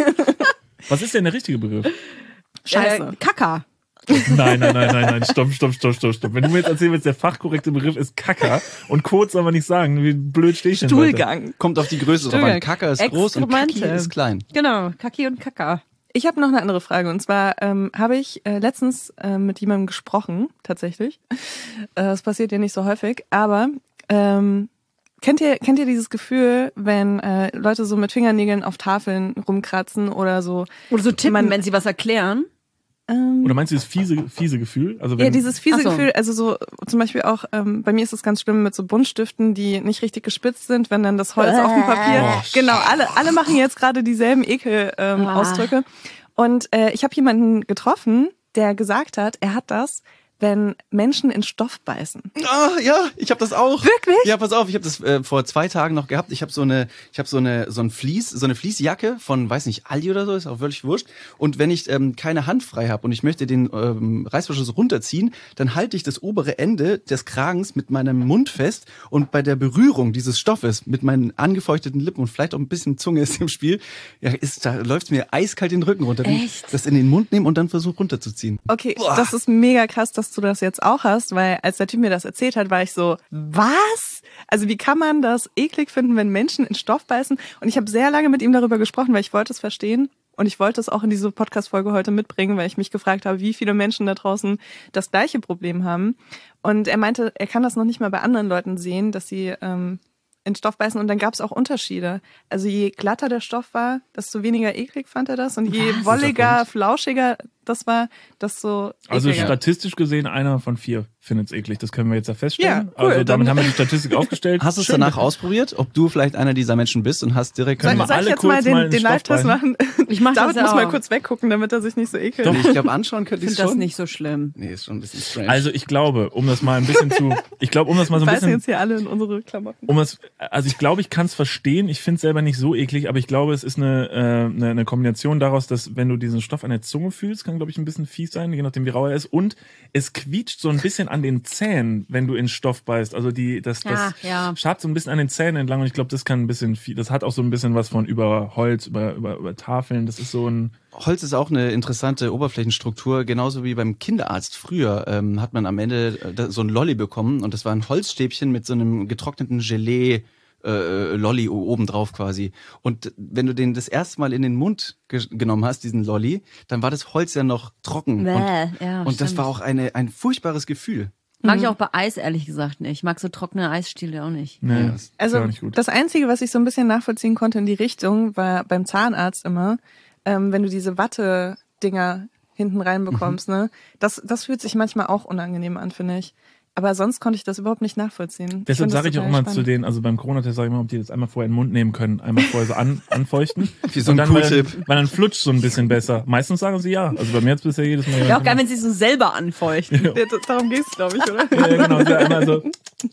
Was ist denn der richtige Begriff? Scheiße. Äh, Kaka. Nein, nein, nein, nein, nein, stopp, stopp, stopp, stopp, stopp. Wenn du mir jetzt erzählen willst, der fachkorrekte Begriff ist Kacker und Kot soll man nicht sagen, wie blöd stehe ich denn heute? Stuhlgang. Kommt auf die Größe drauf an. Stuhlgang. Kacker ist groß und Kaki Exkremente. ist klein. Genau, Kaki und Kaka. Ich habe noch eine andere Frage und zwar ähm, habe ich äh, letztens äh, mit jemandem gesprochen, tatsächlich. Äh, das passiert ja nicht so häufig, aber ähm, kennt ihr kennt ihr dieses Gefühl, wenn äh, Leute so mit Fingernägeln auf Tafeln rumkratzen oder so? Oder so tippen, Man- wenn sie was erklären. Ähm, Oder meinst du das fiese, fiese Gefühl? Also wenn, ja, dieses fiese Ach so. Gefühl, also so zum Beispiel auch, ähm, bei mir ist es ganz schlimm mit so Buntstiften, die nicht richtig gespitzt sind, wenn dann das Holz auf dem Papier, Oh, genau, alle alle machen jetzt gerade dieselben Ekel-Ausdrücke. Ähm, Ah. Ausdrücke. Und äh, ich habe jemanden getroffen, der gesagt hat, er hat das, wenn Menschen in Stoff beißen. Ah, ja, ich habe das auch. Wirklich? Ja, pass auf, ich habe das äh, vor zwei Tagen noch gehabt. Ich habe so eine, ich habe so eine, so ein Vlies, so eine Fließjacke von, weiß nicht, Aldi oder so, ist auch völlig wurscht. Und wenn ich ähm, keine Hand frei habe und ich möchte den ähm, Reißverschluss runterziehen, dann halte ich das obere Ende des Kragens mit meinem Mund fest und bei der Berührung dieses Stoffes mit meinen angefeuchteten Lippen und vielleicht auch ein bisschen Zunge ist im Spiel, ja, ist, da läuft's mir eiskalt den Rücken runter. Wenn ich Echt? das in den Mund nehme und dann versuche runterzuziehen. Okay, das ist mega krass, dass du das jetzt auch hast, weil als der Typ mir das erzählt hat, war ich so, was? Also wie kann man das eklig finden, wenn Menschen in Stoff beißen? Und ich habe sehr lange mit ihm darüber gesprochen, weil ich wollte es verstehen. Und ich wollte es auch in diese Podcast-Folge heute mitbringen, weil ich mich gefragt habe, wie viele Menschen da draußen das gleiche Problem haben. Und er meinte, er kann das noch nicht mal bei anderen Leuten sehen, dass sie ähm, in Stoff beißen. Und dann gab es auch Unterschiede. Also je glatter der Stoff war, desto weniger eklig fand er das. Und je Was? wolliger, flauschiger das war, desto Also ekliger. statistisch gesehen, einer von vier findet es eklig. Das können wir jetzt ja feststellen. Ja, cool, also damit dann- haben wir die Statistik aufgestellt. Hast du es Schön. danach ausprobiert, ob du vielleicht einer dieser Menschen bist und hast direkt Können Soll, wir soll ich alle jetzt mal kurz den, mal in den Stoff Live-Test beißen? machen? Ich mach David das ja muss mal auch. kurz weggucken, damit er sich nicht so ekelt. Ich glaube, anschauen könnte Ich ich finde das schon. nicht so schlimm. Nee, ist schon ein bisschen strange. Also ich glaube, um das mal ein bisschen zu, ich glaube, um das mal so ein Beißen bisschen, jetzt hier alle in unsere Klamotten. um das, also ich glaube, ich kann es verstehen. Ich finde es selber nicht so eklig, aber ich glaube, es ist eine, äh, eine, eine Kombination daraus, dass wenn du diesen Stoff an der Zunge fühlst, kann glaube ich ein bisschen fies sein, je nachdem wie rau er ist. Und es quietscht so ein bisschen an den Zähnen, wenn du in Stoff beißt. Also die, das, das Ah, ja. schabt so ein bisschen an den Zähnen entlang. Und ich glaube, das kann ein bisschen viel, das hat auch so ein bisschen was von über Holz, über, über, über Tafeln. Das ist so ein, Holz ist auch eine interessante Oberflächenstruktur, genauso wie beim Kinderarzt. Früher ähm, hat man am Ende äh, so ein Lolli bekommen und das war ein Holzstäbchen mit so einem getrockneten Gelee. Äh, Lolli oben drauf quasi. Und wenn du den das erste Mal in den Mund ge genommen hast, diesen Lolli, dann war das Holz ja noch trocken. Bäh, und ja, und das stimmt. war auch eine, ein furchtbares Gefühl. Mag ich auch bei Eis ehrlich gesagt nicht. Ich mag so trockene Eisstiele auch nicht. nee, Ja. ist Also auch nicht gut. das Einzige, was ich so ein bisschen nachvollziehen konnte in die Richtung, war beim Zahnarzt immer, ähm, wenn du diese Watte-Dinger hinten reinbekommst, ne? Das, das fühlt sich manchmal auch unangenehm an, finde ich. Aber sonst konnte ich das überhaupt nicht nachvollziehen. Deshalb find das sage ich auch total immer spannend. zu denen, also beim Corona-Test sage ich immer, ob die das einmal vorher in den Mund nehmen können, einmal vorher so an, anfeuchten. Wie so ein Und dann, weil, Cool-Tipp. dann, weil dann flutscht so ein bisschen besser. Meistens sagen sie ja. Also bei mir jetzt bisher jedes Mal. Wäre auch geil, wenn sie so selber anfeuchten. Ja, das- darum geht's, glaube ich, oder? Ja, genau. Ja, einmal so.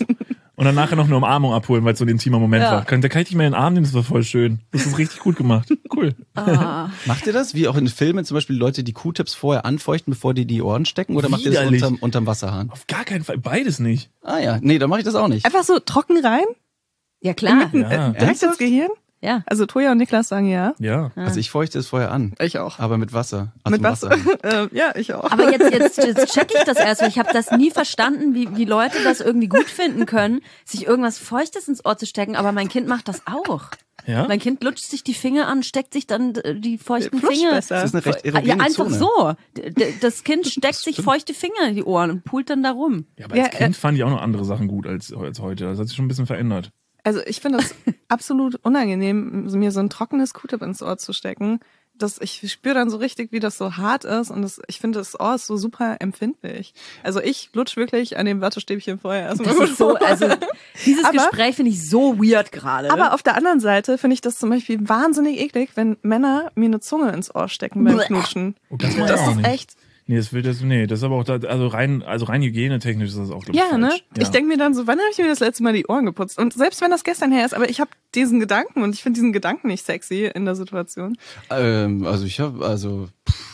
Und dann nachher noch eine Umarmung abholen, weil es so ein intimer Moment Ja. war. Kann, da kann ich dich mal in den Arm nehmen, das war voll schön. Das ist richtig gut gemacht. Cool. Ah. Macht ihr das? Wie auch in Filmen zum Beispiel Leute, die Q-Tips vorher anfeuchten, bevor die die Ohren stecken? Oder macht ihr das Widerlich. unterm, unterm Wasserhahn? Auf gar keinen Fall. Beides nicht. Ah ja, nee, dann mache ich das auch nicht. Einfach so trocken rein? Ja, klar. Ja. Direkt ins Ernsthaft? Gehirn? Ja. Also Toja und Niklas sagen ja. Ja. Also ich feuchte es vorher an. Ich auch. Aber mit Wasser. Aus Mit dem Wasser. Wasserhahn. äh, ja, ich auch. Aber jetzt, jetzt, jetzt check ich das erst, weil ich habe das nie verstanden, wie, wie Leute das irgendwie gut finden können, sich irgendwas Feuchtes ins Ohr zu stecken, aber mein Kind macht das auch. Ja? Mein Kind lutscht sich die Finger an, steckt sich dann äh, die feuchten Flutscht Finger. besser. Das ist eine recht erogene Ja, einfach Zone. so. D- d- Das Kind steckt sich feuchte Finger in die Ohren und pult dann da rum. Ja, aber als Ja, Kind fand ich auch noch andere Sachen gut als, als heute. Das hat sich schon ein bisschen verändert. Also ich finde es absolut unangenehm, mir so ein trockenes Q-Tip ins Ohr zu stecken. das, ich spüre dann so richtig, wie das so hart ist und das, ich finde, das Ohr ist so super empfindlich. Also ich lutsch wirklich an dem Wattestäbchen vorher erstmal. Das ist so, also dieses Aber- Gespräch finde ich so weird gerade. Aber auf der anderen Seite finde ich das zum Beispiel wahnsinnig eklig, wenn Männer mir eine Zunge ins Ohr stecken beim Bleh. Knutschen. Oh, das war Das auch ist nicht. echt. Nee, das will das, nee, das ist aber auch da, also rein, also rein hygienetechnisch ist das auch, glaube ich, Ja, ne? falsch. Ich denke mir dann so, wann habe ich mir das letzte Mal die Ohren geputzt? Und selbst wenn das gestern her ist, aber ich habe diesen Gedanken und ich finde diesen Gedanken nicht sexy in der Situation. Ähm, also ich habe, also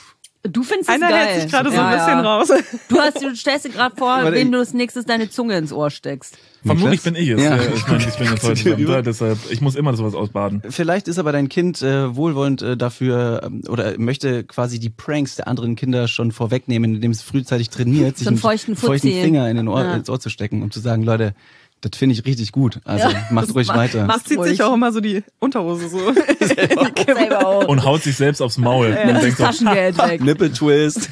du findest es Einer geil. hält sich gerade so Ja, ein bisschen ja. raus. Du, hast, du stellst dir gerade vor, Warte, wen ich- du als nächstes deine Zunge ins Ohr steckst. Vermutlich bin ich es. Ja. Ja. Ich meine, ich bin jetzt heute zusammen da, deshalb, ich muss immer sowas ausbaden. vielleicht ist aber dein Kind äh, wohlwollend äh, dafür ähm, oder möchte quasi die Pranks der anderen Kinder schon vorwegnehmen, indem es frühzeitig trainiert, sich einen einen feuchten feuchten Fuzzi. Finger in den Ohr, Ja. ins Ohr zu stecken, um zu sagen, Leute, das finde ich richtig gut. Also Ja, macht das ruhig macht- weiter. macht- Zieht sich auch immer so die Unterhose so. Selber auch. Und haut sich selbst aufs Maul. Und Das denkt so, Taschengeld weg. Nippel Twist.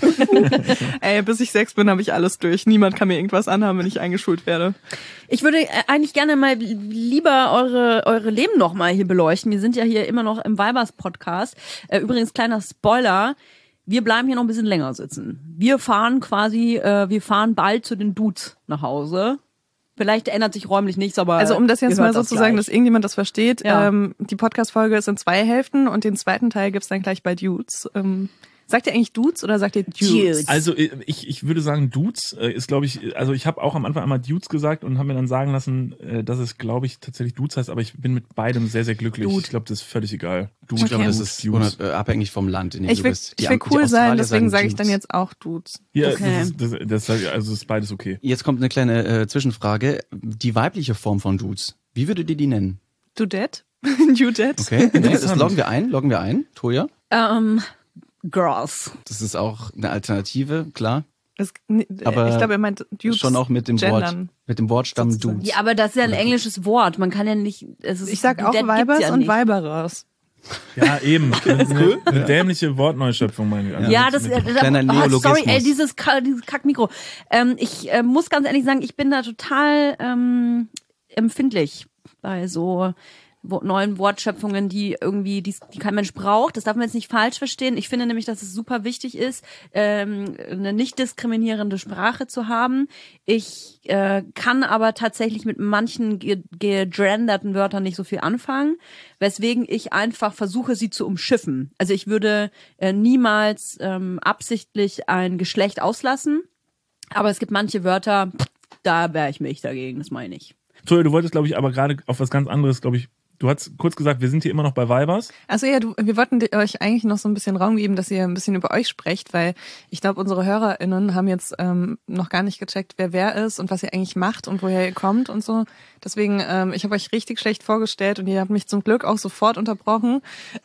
Ey, bis ich sechs bin, habe ich alles durch. Niemand kann mir irgendwas anhaben, wenn ich eingeschult werde. Ich würde äh, eigentlich gerne mal lieber eure, eure Leben noch mal hier beleuchten. Wir sind ja hier immer noch im Weibers-Podcast. Äh, übrigens, kleiner Spoiler. Wir bleiben hier noch ein bisschen länger sitzen. Wir fahren quasi, äh, wir fahren bald zu den Dudes nach Hause. Vielleicht ändert sich räumlich nichts, aber Also um das jetzt ihr mal hört so das zu sagen, gleich. dass irgendjemand das versteht, Ja. ähm, die Podcast-Folge ist in zwei Hälften und den zweiten Teil gibt's dann gleich bei Dudes. Ähm, sagt ihr eigentlich Dudes oder sagt ihr Dudes? Dudes. Also ich, ich würde sagen, Dudes äh, ist, glaube ich, also ich habe auch am Anfang einmal Dudes gesagt und habe mir dann sagen lassen, äh, dass es, glaube ich, tatsächlich Dudes heißt, aber ich bin mit beidem sehr, sehr glücklich. Dude. Ich glaube, das ist völlig egal. Dude, Ich glaube, das Dude, ist Dudes. unab- äh, abhängig vom Land, in dem Ich du will, bist. Die ich will Am- die cool sein, Australier deswegen sagen sage ich dann Dudes. jetzt auch Dudes. Ja, Okay. das, ist, das, das, also das ist beides okay. Jetzt kommt eine kleine äh, Zwischenfrage. Die weibliche Form von Dudes, wie würdet ihr die nennen? Dudette? Dudette? Okay, nee, das Interessant. loggen wir ein, loggen wir ein. Toja, Ähm, Girls. das ist auch eine Alternative, klar. Das, nee, Aber ich glaube, er meint Dudes. Schon auch mit dem Wort, gendern. mit dem Wortstamm Sozusagen. Dudes. Ja, aber das ist ja ein englisches Wort. Man kann ja nicht. Es ist, Ich sag auch Dudette Weibers gibt's ja und nicht. Weiberes. Ja, eben. Eine, eine dämliche Wortneuschöpfung, meine ich. Ja, das, das Kleiner oh, Neologismus. sorry, ey, dieses, Ka- dieses Kackmikro. Ähm, ich äh, muss ganz ehrlich sagen, ich bin da total ähm, empfindlich bei so wo, neuen Wortschöpfungen, die irgendwie, die, die kein Mensch braucht. Das darf man jetzt nicht falsch verstehen. Ich finde nämlich, dass es super wichtig ist, ähm, eine nicht diskriminierende Sprache zu haben. Ich äh, kann aber tatsächlich mit manchen ge- gegenderten Wörtern nicht so viel anfangen, weswegen ich einfach versuche, sie zu umschiffen. Also ich würde äh, niemals ähm, absichtlich ein Geschlecht auslassen, aber es gibt manche Wörter, da wehre ich mich dagegen, das meine ich. Toll, du wolltest, glaube ich, aber gerade auf was ganz anderes, glaube ich. Du hast kurz gesagt, wir sind hier immer noch bei Weibers. Also ja, du, wir wollten di- euch eigentlich noch so ein bisschen Raum geben, dass ihr ein bisschen über euch sprecht, weil ich glaube, unsere HörerInnen haben jetzt ähm, noch gar nicht gecheckt, wer wer ist und was ihr eigentlich macht und woher ihr kommt und so. Deswegen, ähm, ich habe euch richtig schlecht vorgestellt und ihr habt mich zum Glück auch sofort unterbrochen.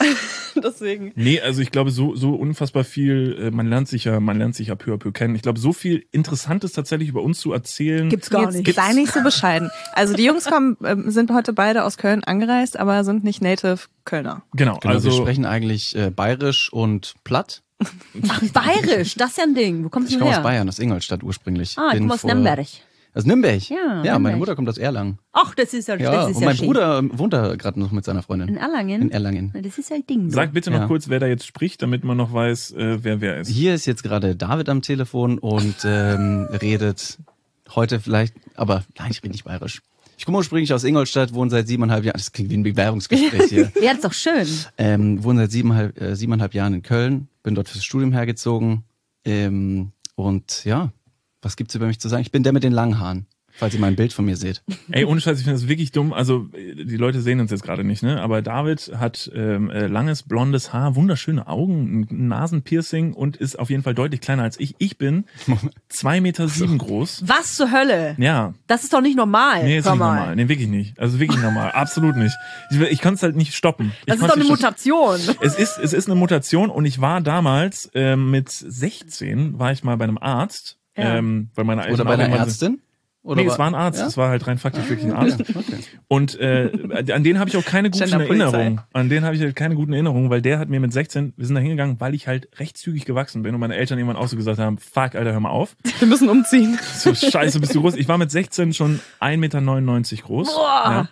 Deswegen. Nee, also ich glaube, so, so unfassbar viel, äh, man lernt sich ja, man lernt sich ja peu à peu kennen. Ich glaube, so viel Interessantes tatsächlich über uns zu erzählen. Gibt's gar Jetzt nicht. sei nicht so bescheiden. Also die Jungs kommen, ähm, sind heute beide aus Köln angereist, aber sind nicht Native Kölner. Genau, Genau, also wir sprechen eigentlich äh, bayerisch und platt. Ach, bayerisch, das ist ja ein Ding. Wo kommst Ich du komme her? aus Bayern, aus Ingolstadt ursprünglich. Ah, ich Bin komme aus vor- Nürnberg. Aus Nürnberg? Ja, Ja, Nürnberg. meine Mutter kommt aus Erlangen. Ach, das ist ja, Ja, das ist und ja mein schön. Bruder wohnt da gerade noch mit seiner Freundin. In Erlangen? In Erlangen. Na, das ist ja ein Ding. So. sag bitte noch Ja. kurz, wer da jetzt spricht, damit man noch weiß, äh, wer wer ist. Hier ist jetzt gerade David am Telefon und ähm, redet heute vielleicht, aber nein, ich rede nicht bayerisch. Ich komme ursprünglich aus Ingolstadt, wohne seit siebeneinhalb Jahren, das klingt wie ein Bewerbungsgespräch hier, Ja, das ist doch schön. ähm, wohne seit siebeneinhalb, äh, siebeneinhalb Jahren in Köln, bin dort fürs Studium hergezogen ähm, und ja, was gibt's über mich zu sagen? Ich bin der mit den langen Haaren, falls ihr mal ein Bild von mir seht. Ey, ohne Scheiß, ich finde das wirklich dumm. Also, äh, die Leute sehen uns jetzt gerade nicht, ne? Aber David hat ähm, äh, langes, blondes Haar, wunderschöne Augen, ein Nasenpiercing und ist auf jeden Fall deutlich kleiner als ich. Ich bin zwei Meter sieben groß. Was zur Hölle? Ja, Das ist doch nicht normal. nee, ist Hör nicht mal. normal. Nee, wirklich nicht. Also wirklich nicht normal. Absolut nicht. Ich, ich kann es halt nicht stoppen. Ich Das ist konnte doch eine nicht stoppen. Mutation. Es ist, es ist eine Mutation und ich war damals ähm, mit sechzehn, war ich mal bei einem Arzt, Ja. ähm, weil meine Eltern Oder bei auch einer immer- Ärztin? Oder Nee, es war ein Arzt, Ja? es war halt rein faktisch wirklich ein Okay, Arzt. okay. Und äh, an den habe ich auch keine guten Genderpolizei. Erinnerungen. An den habe ich halt keine guten Erinnerungen, weil der hat mir mit sechzehn, wir sind da hingegangen, weil ich halt recht zügig gewachsen bin und meine Eltern irgendwann auch so gesagt haben, fuck, Alter, hör mal auf. Wir müssen umziehen. So scheiße, bist du groß. Ich war mit sechzehn schon ein Meter neunundneunzig groß. Boah. Ja.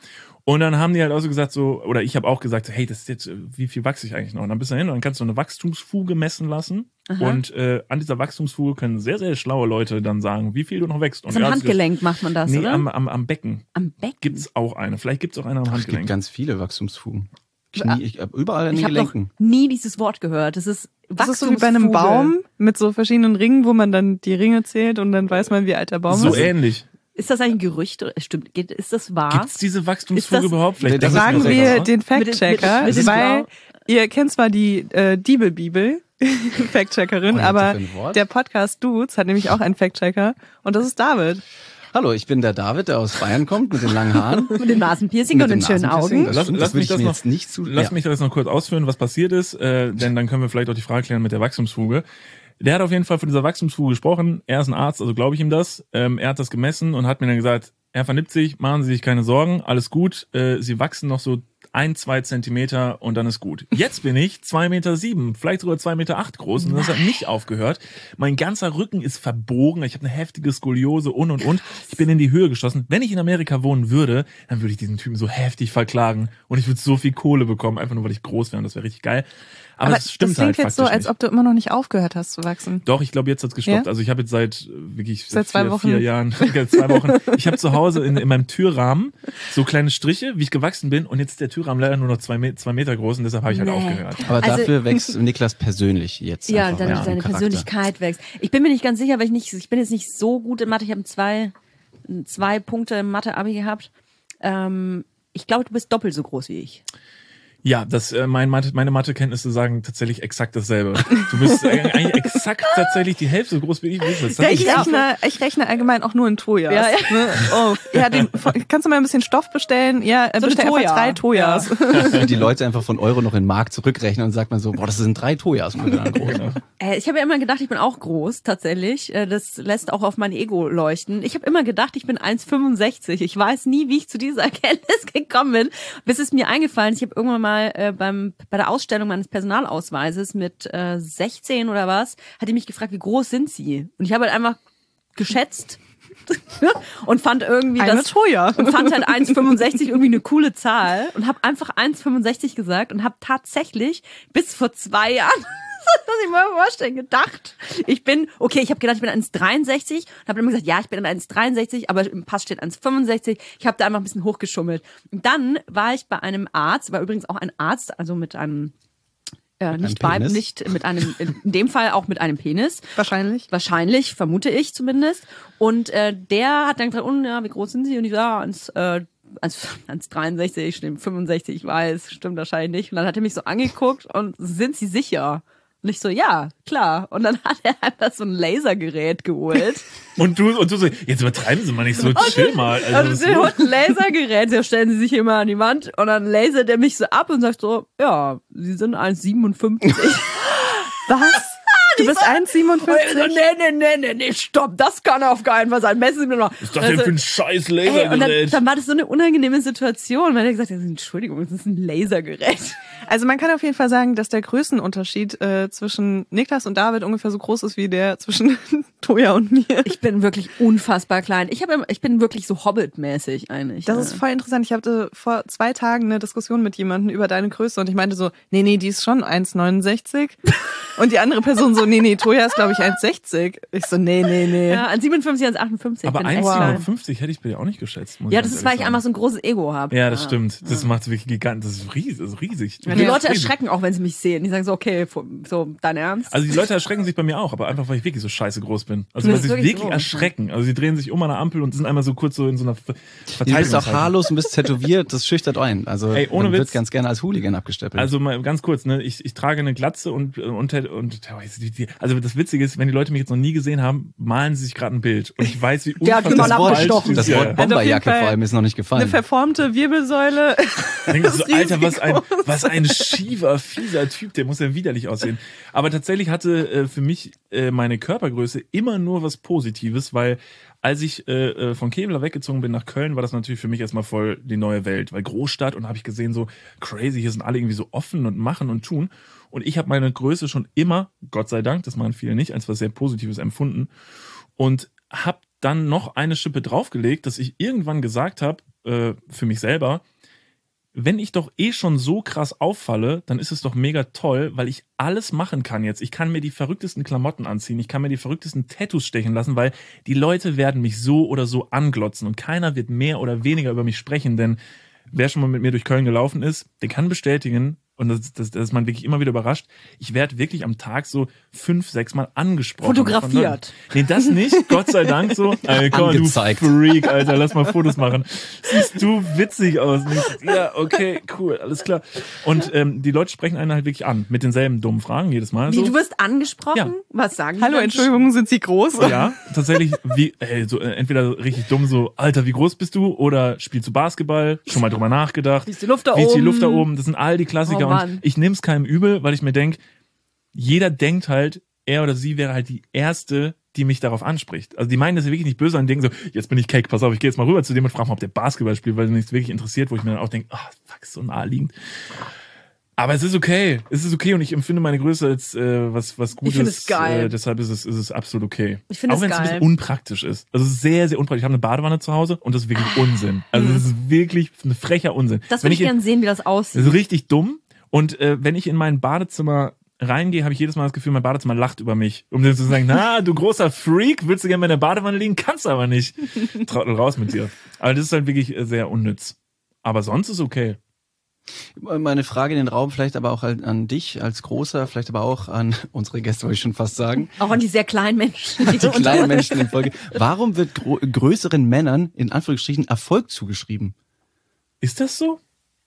Und dann haben die halt auch so gesagt, so, oder ich habe auch gesagt, hey, das ist jetzt, wie viel wachse ich eigentlich noch? Und dann bist du hin und dann kannst du eine Wachstumsfuge messen lassen. Aha. Und äh, an dieser Wachstumsfuge können sehr, sehr schlaue Leute dann sagen, wie viel du noch wächst. Und also am Handgelenk gesagt, macht man das, nee, oder? Am, am, am Becken. Am Becken? Gibt's auch eine. Vielleicht gibt's auch eine am Handgelenk. Es gibt ganz viele Wachstumsfugen. Knie, ich, überall an den ich Gelenken. Ich habe noch nie dieses Wort gehört. Das ist Das ist so wie bei einem Baum mit so verschiedenen Ringen, wo man dann die Ringe zählt und dann weiß man, wie alt der Baum so ist. So ähnlich. Ist das eigentlich ein Gerücht? Stimmt, ist das wahr? Gibt's diese Wachstumsfuge überhaupt? Vielleicht das sagen wir den Fact-Checker, mit, mit, mit weil ihr kennt zwar die äh, Diebel-Bibel, Fact-Checkerin, oh, aber der Podcast Dudes hat nämlich auch einen Fact-Checker und das ist David. Hallo, ich bin der David, der aus Bayern kommt, mit den langen Haaren. mit dem Nasenpiercing und den schönen Augen. Das lass stimmt, lass das mich das ich noch, jetzt nicht zu, lass ja. mich das noch kurz ausführen, was passiert ist, äh, denn dann können wir vielleicht auch die Frage klären mit der Wachstumsfuge. Der hat auf jeden Fall von dieser Wachstumsfuge gesprochen. Er ist ein Arzt, also glaube ich ihm das. Ähm, er hat das gemessen und hat mir dann gesagt, Herr Van Lipzig, machen Sie sich keine Sorgen, alles gut. Äh, Sie wachsen noch so ein, zwei Zentimeter und dann ist gut. Jetzt bin ich zwei Meter sieben, vielleicht sogar zwei Meter acht groß und das hat nicht aufgehört. Mein ganzer Rücken ist verbogen, ich habe eine heftige Skoliose und und und. Ich bin in die Höhe geschossen. Wenn ich in Amerika wohnen würde, dann würde ich diesen Typen so heftig verklagen und ich würde so viel Kohle bekommen, einfach nur weil ich groß wäre und das wäre richtig geil. Aber, Aber das stimmt das klingt halt jetzt so, faktisch als nicht. ob du immer noch nicht aufgehört hast zu wachsen. Doch, ich glaube, jetzt hat's gestoppt. Ja? Also ich habe jetzt seit äh, wirklich Seit zwei vier, Wochen. vier Jahren, zwei Wochen. Ich habe zu Hause in, in meinem Türrahmen so kleine Striche, wie ich gewachsen bin. Und jetzt ist der Türrahmen leider nur noch zwei, Me- zwei Meter groß und deshalb habe ich halt Nee. aufgehört. Aber Also- dafür wächst Niklas persönlich jetzt. Ja, einfach, deine, ja, deine im Charakter. Persönlichkeit wächst. Ich bin mir nicht ganz sicher, weil ich nicht, ich bin jetzt nicht so gut in Mathe. Ich habe zwei, zwei Punkte im Mathe-Abi gehabt. Ähm, ich glaube, du bist doppelt so groß wie ich. Ja, das, äh, mein Mathe, meine Mathekenntnisse sagen tatsächlich exakt dasselbe. Du bist äh, eigentlich exakt tatsächlich die Hälfte so groß wie ich. Das Ja, hab ich, ich rechne, ich rechne allgemein auch nur in Toyas. Ja, ja. Ne? Oh, ja, den, kannst du mal ein bisschen Stoff bestellen? Ja, äh, So eine bestell einfach Toya. drei Toyas. Und die Leute einfach von Euro noch in Mark zurückrechnen und sagt man so, boah, das sind drei Toyas. Groß. Äh, ich habe ja immer gedacht, ich bin auch groß, tatsächlich. Äh, das lässt auch auf mein Ego leuchten. Ich habe immer gedacht, ich bin eins Komma fünfundsechzig. Ich weiß nie, wie ich zu dieser Erkenntnis gekommen bin, bis es mir eingefallen ist. Ich habe irgendwann mal äh, beim bei der Ausstellung meines Personalausweises mit äh, sechzehn oder was, hat die mich gefragt, wie groß sind sie? Und ich habe halt einfach geschätzt und fand irgendwie Eine das Toya. und fand halt eins Komma fünfundsechzig irgendwie eine coole Zahl und habe einfach eins Komma fünfundsechzig gesagt und habe tatsächlich bis vor zwei Jahren muss ich mir mal vorstellen, gedacht. Ich bin, okay, ich habe gedacht, ich bin eins Komma dreiundsechzig und habe immer gesagt, ja, ich bin eins Komma dreiundsechzig, aber im Pass steht eins Komma fünfundsechzig. Ich habe da einfach ein bisschen hochgeschummelt. Und dann war ich bei einem Arzt, war übrigens auch ein Arzt, also mit einem, äh, nicht einem Weib, Penis? nicht mit einem, in dem Fall auch mit einem Penis. Wahrscheinlich. Wahrscheinlich, vermute ich zumindest. Und äh, der hat dann gesagt, oh, ja, wie groß sind Sie? Und ich so, ja, eins, äh, eins Komma dreiundsechzig, stimmt, fünfundsechzig, ich weiß, stimmt wahrscheinlich nicht. Und dann hat er mich so angeguckt und sind Sie sicher? Und ich so, ja, klar. Und dann hat er einfach so ein Lasergerät geholt. Und du, und du so, jetzt übertreiben Sie mal nicht so, chill mal. Also, Also was ist der los? holt ein Lasergerät, der stellen Sie sich hier mal an die Wand und dann lasert er mich so ab und sagt so, ja, Sie sind eins Komma siebenundfünfzig. Was? Du bist eins Komma Und ich so, siebenundfünfzig? nee, nee, nee, nee, nee, stopp, das kann auf keinen Fall sein. Messen Sie mir noch. Was ist das denn für ein scheiß Ey, und dann, Lasergerät? dann war das so eine unangenehme Situation, weil er gesagt hat, Entschuldigung, das ist ein Lasergerät. Also man kann auf jeden Fall sagen, dass der Größenunterschied äh, zwischen Niklas und David ungefähr so groß ist wie der zwischen Toya und mir. Ich bin wirklich unfassbar klein. Ich habe, ich bin wirklich so Hobbit-mäßig eigentlich. Das ist voll interessant. Ich hatte vor zwei Tagen eine Diskussion mit jemandem über deine Größe und ich meinte so, nee, nee, die ist schon eins Komma neunundsechzig. Und die andere Person so, nee, nee, Toya ist glaube ich eins Komma sechzig. Ich so, nee, nee, nee. ja, an siebenundfünfzig, an achtundfünfzig. Aber bin echt eins Komma klein. siebenundfünfzig hätte ich bei dir auch nicht geschätzt. Muss Ja, ich das ganz ist, weil ich ehrlich einfach sagen. so ein großes Ego habe. Ja, das stimmt. Das macht wirklich gigantisch. Das ist riesig. Das ist riesig. Ja, die Das Leute ist riesig. erschrecken auch, wenn sie mich sehen. Die sagen so, okay, so, dein Ernst? Also die Leute erschrecken sich bei mir auch, aber einfach, weil ich wirklich so scheiße groß bin. Also Du weil bist sie sich wirklich wirklich groß, erschrecken. Also sie drehen sich um an der Ampel und sind einmal so kurz so in so einer Ver- Du bist auch Verteidigungshaltung. haarlos und bist tätowiert, das schüchtert ein. Also Ey, ohne man wird Witz. ganz gerne als Hooligan abgestempelt. Also mal ganz kurz, ne, ich, ich trage eine Glatze und und und also das Witzige ist, wenn die Leute mich jetzt noch nie gesehen haben, malen sie sich gerade ein Bild und ich weiß, wie Der hat unfassbar mal das Wort, abgestochen. das ja. Wort auf jeden Bomberjacke Fall vor allem ist noch nicht Eine gefallen. verformte Wirbelsäule. Ich denke so, Das ist Alter, was ein, riesig was ein schiefer, fieser Typ, der muss ja widerlich aussehen. Aber tatsächlich hatte äh, für mich äh, meine Körpergröße immer nur was Positives, weil als ich äh, äh, von Kevlar weggezogen bin nach Köln, war das natürlich für mich erstmal voll die neue Welt, weil Großstadt und habe ich gesehen so crazy, hier sind alle irgendwie so offen und machen und tun. Und ich habe meine Größe schon immer, Gott sei Dank, das machen viele nicht, als was sehr Positives empfunden und habe dann noch eine Schippe draufgelegt, dass ich irgendwann gesagt habe, äh, für mich selber, wenn ich doch eh schon so krass auffalle, dann ist es doch mega toll, weil ich alles machen kann jetzt. Ich kann mir die verrücktesten Klamotten anziehen, ich kann mir die verrücktesten Tattoos stechen lassen, weil die Leute werden mich so oder so anglotzen und keiner wird mehr oder weniger über mich sprechen, denn wer schon mal mit mir durch Köln gelaufen ist, der kann bestätigen, und das, das, das ist man wirklich immer wieder überrascht, ich werde wirklich am Tag so fünf, sechs Mal angesprochen. Fotografiert. Nee, das nicht, Gott sei Dank so. Ey, komm, du Freak, Alter, lass mal Fotos machen. Siehst du witzig aus. Ja, okay, cool, alles klar. Und ähm, die Leute sprechen einen halt wirklich an, mit denselben dummen Fragen jedes Mal. Wie, so. du wirst angesprochen? Ja. Was sagen die Hallo, dann? Entschuldigung, sind Sie groß? Ja, tatsächlich, wie, ey, so, äh, entweder richtig dumm, so, Alter, wie groß bist du? Oder spielst du Basketball? Schon mal drüber nachgedacht. Wie ist die Luft da Wie ist die oben? Luft da oben? Das sind all die Klassiker. Oh, Mann. und ich nehme es keinem übel, weil ich mir denke, jeder denkt halt, er oder sie wäre halt die Erste, die mich darauf anspricht. Also die meinen das wirklich nicht böse und denken so, jetzt bin ich Cake, pass auf, ich gehe jetzt mal rüber zu dem und frage mal, ob der Basketball spielt, weil mich wirklich interessiert, wo ich mir dann auch denke, ah, oh, fuck, ist so naheliegend. Aber es ist okay. Es ist okay und ich empfinde meine Größe als äh, was was Gutes. Ich finde es geil. Äh, deshalb ist es ist es absolut okay. Ich finde auch es wenn es ein geil. bisschen unpraktisch ist. Also es ist sehr sehr unpraktisch. Ich habe eine Badewanne zu Hause und das ist wirklich Unsinn. Also es ist wirklich ein frecher Unsinn. Das wenn würde ich in- gerne sehen, wie das Das aussieht. ist richtig dumm. Und äh, wenn ich in mein Badezimmer reingehe, habe ich jedes Mal das Gefühl, mein Badezimmer lacht über mich. Um dann zu sagen, na, du großer Freak, willst du gerne in der Badewanne liegen? Kannst aber nicht. Trottel raus mit dir. Aber das ist halt wirklich äh, sehr unnütz. Aber sonst ist okay. Meine Frage in den Raum vielleicht aber auch an an dich als Großer, vielleicht aber auch an unsere Gäste, wollte ich schon fast sagen. Auch an die sehr kleinen Menschen. Die kleinen Menschen in Folge. Warum wird gro- größeren Männern in Anführungsstrichen Erfolg zugeschrieben? Ist das so?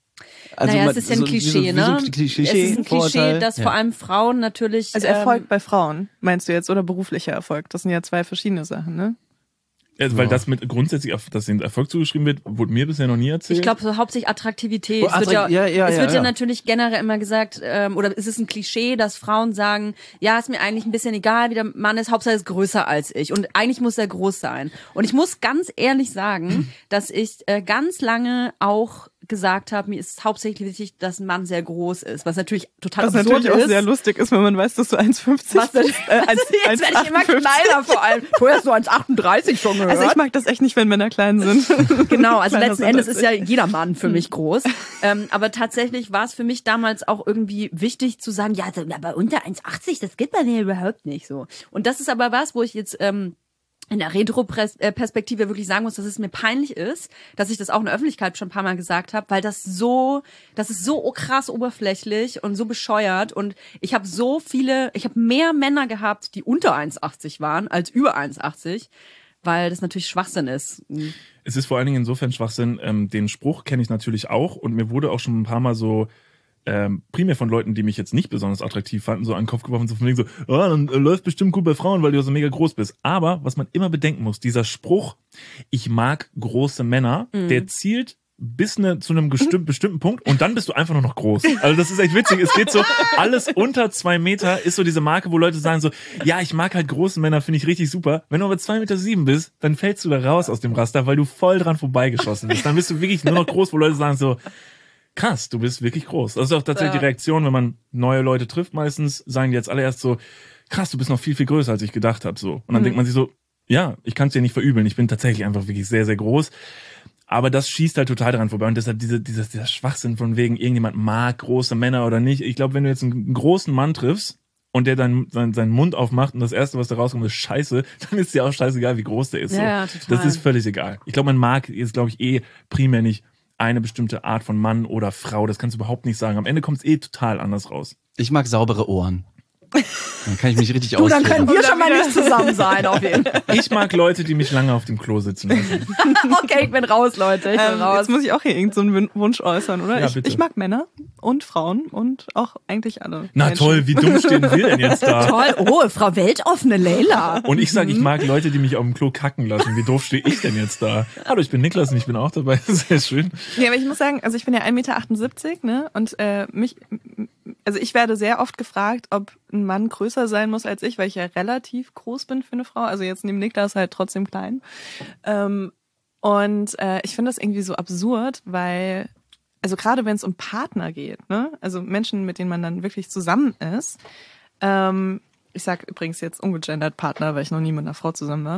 Also naja, man- es ist ja ein so- wie Klischee, so, wie ne? So ein Klischee, es ist ein Vorurteil. Klischee, dass Ja. vor allem Frauen natürlich... Also Erfolg ähm, bei Frauen, meinst du jetzt, oder beruflicher Erfolg? Das sind ja zwei verschiedene Sachen, ne? Also, weil Ja. das mit grundsätzlich, auf- dass den Erfolg zugeschrieben wird, wurde mir bisher noch nie erzählt. Ich glaube, so hauptsächlich Attraktivität. Oh, es wird ja, Attrakt- ja, ja, es ja, wird ja, ja. natürlich generell immer gesagt, ähm, oder es ist ein Klischee, dass Frauen sagen, ja, ist mir eigentlich ein bisschen egal, wie der Mann ist, Hauptsache er ist größer als ich. Und eigentlich muss er groß sein. Und ich muss ganz ehrlich sagen, dass ich äh, ganz lange auch gesagt habe, mir ist hauptsächlich wichtig, dass ein Mann sehr groß ist. Was natürlich total Was absurd natürlich auch ist. sehr lustig ist, wenn man weiß, dass du eins fünfzig Was denn? bist. Äh, eins- Jetzt werde ich immer eins achtundfünfzig. kleiner vor allem. Vorher hast du eins achtunddreißig schon gehört. Also ich mag das echt nicht, wenn Männer klein sind. Genau, also Kleiner letzten sind Endes als ist ja jeder Mann für mich groß. Ähm, aber tatsächlich war es für mich damals auch irgendwie wichtig zu sagen, ja, so, aber unter eins achtzig, das geht bei mir überhaupt nicht so. Und das ist aber was, wo ich jetzt ähm, in der Retro-Perspektive wirklich sagen muss, dass es mir peinlich ist, dass ich das auch in der Öffentlichkeit schon ein paar Mal gesagt habe, weil das so, das ist so krass oberflächlich und so bescheuert und ich habe so viele, ich habe mehr Männer gehabt, die unter eins achtzig waren, als über eins achtzig, weil das natürlich Schwachsinn ist. Es ist vor allen Dingen insofern Schwachsinn, ähm, den Spruch kenne ich natürlich auch und mir wurde auch schon ein paar Mal so ähm, primär von Leuten, die mich jetzt nicht besonders attraktiv fanden, so an den Kopf geworfen, so von wegen so, oh, dann äh, läuft bestimmt gut bei Frauen, weil du ja so mega groß bist. Aber was man immer bedenken muss, dieser Spruch, ich mag große Männer, Mhm. der zielt bis ne, zu einem bestimmten, bestimmten Punkt und dann bist du einfach nur noch groß. Also das ist echt witzig. Es geht so, alles unter zwei Meter ist so diese Marke, wo Leute sagen so, ja, ich mag halt große Männer, finde ich richtig super. Wenn du aber zwei Meter sieben bist, dann fällst du da raus aus dem Raster, weil du voll dran vorbeigeschossen bist. Dann bist du wirklich nur noch groß, wo Leute sagen so, krass, du bist wirklich groß. Das ist auch tatsächlich Ja. die Reaktion, wenn man neue Leute trifft meistens, sagen die jetzt alle erst so, krass, du bist noch viel, viel größer, als ich gedacht habe. So. Und dann Mhm. denkt man sich so, ja, ich kann es dir nicht verübeln, ich bin tatsächlich einfach wirklich sehr, sehr groß. Aber das schießt halt total dran vorbei. Und deshalb diese, dieser, dieser Schwachsinn von wegen, irgendjemand mag große Männer oder nicht. Ich glaube, wenn du jetzt einen großen Mann triffst und der dann seinen, seinen Mund aufmacht und das Erste, was da rauskommt, ist Scheiße, dann ist dir auch scheißegal, wie groß der ist. So. Ja, total. Das ist völlig egal. Ich glaube, man mag jetzt, glaube ich, eh primär nicht eine bestimmte Art von Mann oder Frau. Das kannst du überhaupt nicht sagen. Am Ende kommt es eh total anders raus. Ich mag saubere Ohren. Dann kann ich mich richtig Du, dann können austoben. wir schon mal nicht zusammen sein, auf jeden Fall. Ich mag Leute, die mich lange auf dem Klo sitzen lassen. Okay, ich bin raus, Leute. Ich bin Ähm, raus. jetzt muss ich auch hier irgendeinen so einen Wunsch äußern, oder? Ja, ich, bitte. ich mag Männer und Frauen und auch eigentlich alle. Na Menschen. toll, wie dumm stehen wir denn jetzt da? Toll. Oh, Frau Weltoffene Leila. Und ich sage, ich mag Leute, die mich auf dem Klo kacken lassen. Wie doof stehe ich denn jetzt da? Hallo, ich bin Niklas und ich bin auch dabei. Sehr schön. Ja, aber ich muss sagen, also ich bin ja ein Meter achtundsiebzig, ne? Und äh, mich, also ich werde sehr oft gefragt, ob ein Mann größer sein muss als ich, weil ich ja relativ groß bin für eine Frau. Also jetzt neben Niklas halt trotzdem klein. Ähm, und äh, ich finde das irgendwie so absurd, weil, also gerade wenn es um Partner geht, ne? Also Menschen, mit denen man dann wirklich zusammen ist. Ähm, ich sag übrigens jetzt ungegendert Partner, weil ich noch nie mit einer Frau zusammen war.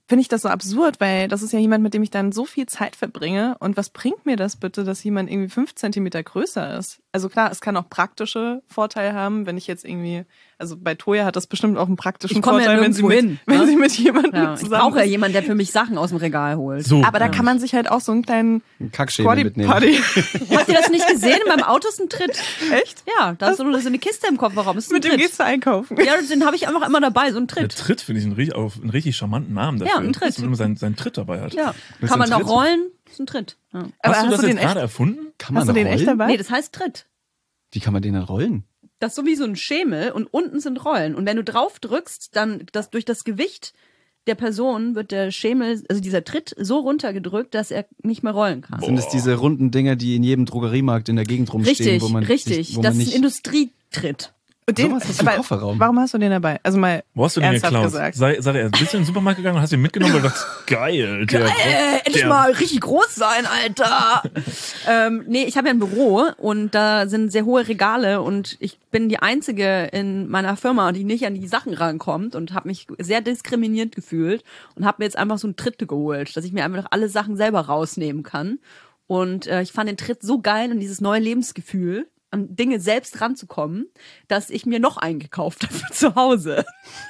finde ich das so absurd, weil das ist ja jemand, mit dem ich dann so viel Zeit verbringe. Und was bringt mir das bitte, dass jemand irgendwie fünf Zentimeter größer ist? Also klar, es kann auch praktische Vorteile haben, wenn ich jetzt irgendwie, also bei Toya hat das bestimmt auch einen praktischen Ich komme ja Vorteil, wenn sie, nirgendwo mit, hin, ne? wenn sie mit jemandem Ja, ich zusammen brauche ja ist. jemanden, der für mich Sachen aus dem Regal holt. So. Aber da kann man sich halt auch so einen kleinen Einen Kackschädel mitnehmen. Party. Habt ihr das nicht gesehen? Beim Auto ist ein Tritt. Echt? Ja, da ist so eine, so eine Kiste im Kofferraum. Ist ein Mit dem Tritt. gehst du einkaufen. Ja, den habe ich einfach immer dabei, so ein Der Tritt. Tritt finde ich einen, richtig- auf einen richtig charmanten Namen dafür. Ja, ein Tritt. Dass man immer seinen, seinen Tritt dabei hat. Ja, Willst kann du man einen noch Tritt? rollen, ist ein Tritt. Ja. Aber Hast du das den jetzt gerade echt, erfunden? Kann man hast du den rollen? echt dabei? Nee, das heißt Tritt. Wie kann man den dann rollen? Das ist so wie so ein Schemel und unten sind Rollen. Und wenn du drauf drückst, dann das, durch das Gewicht der Person wird der Schemel, also dieser Tritt, so runtergedrückt, dass er nicht mehr rollen kann. Sind es diese runden Dinger, die in jedem Drogeriemarkt in der Gegend rumstehen, Richtig, wo man richtig. sich, wo das man ist nicht ein Industrietritt. Und den, Sowas hast du im aber Kofferraum. Warum hast du den dabei? Also mal Wo hast du den ernsthaft geklaut? gesagt. Sei, sag er, bist du in den Supermarkt gegangen und hast den mitgenommen und dachtest, geil. Der, Äh, endlich der, mal richtig groß sein, Alter. ähm, nee, ich habe ja ein Büro und da sind sehr hohe Regale und ich bin die Einzige in meiner Firma, die nicht an die Sachen rankommt und habe mich sehr diskriminiert gefühlt und habe mir jetzt einfach so einen Tritt geholt, dass ich mir einfach alle Sachen selber rausnehmen kann. Und äh, ich fand den Tritt so geil und dieses neue Lebensgefühl, an Dinge selbst ranzukommen, dass ich mir noch eingekauft habe für zu Hause.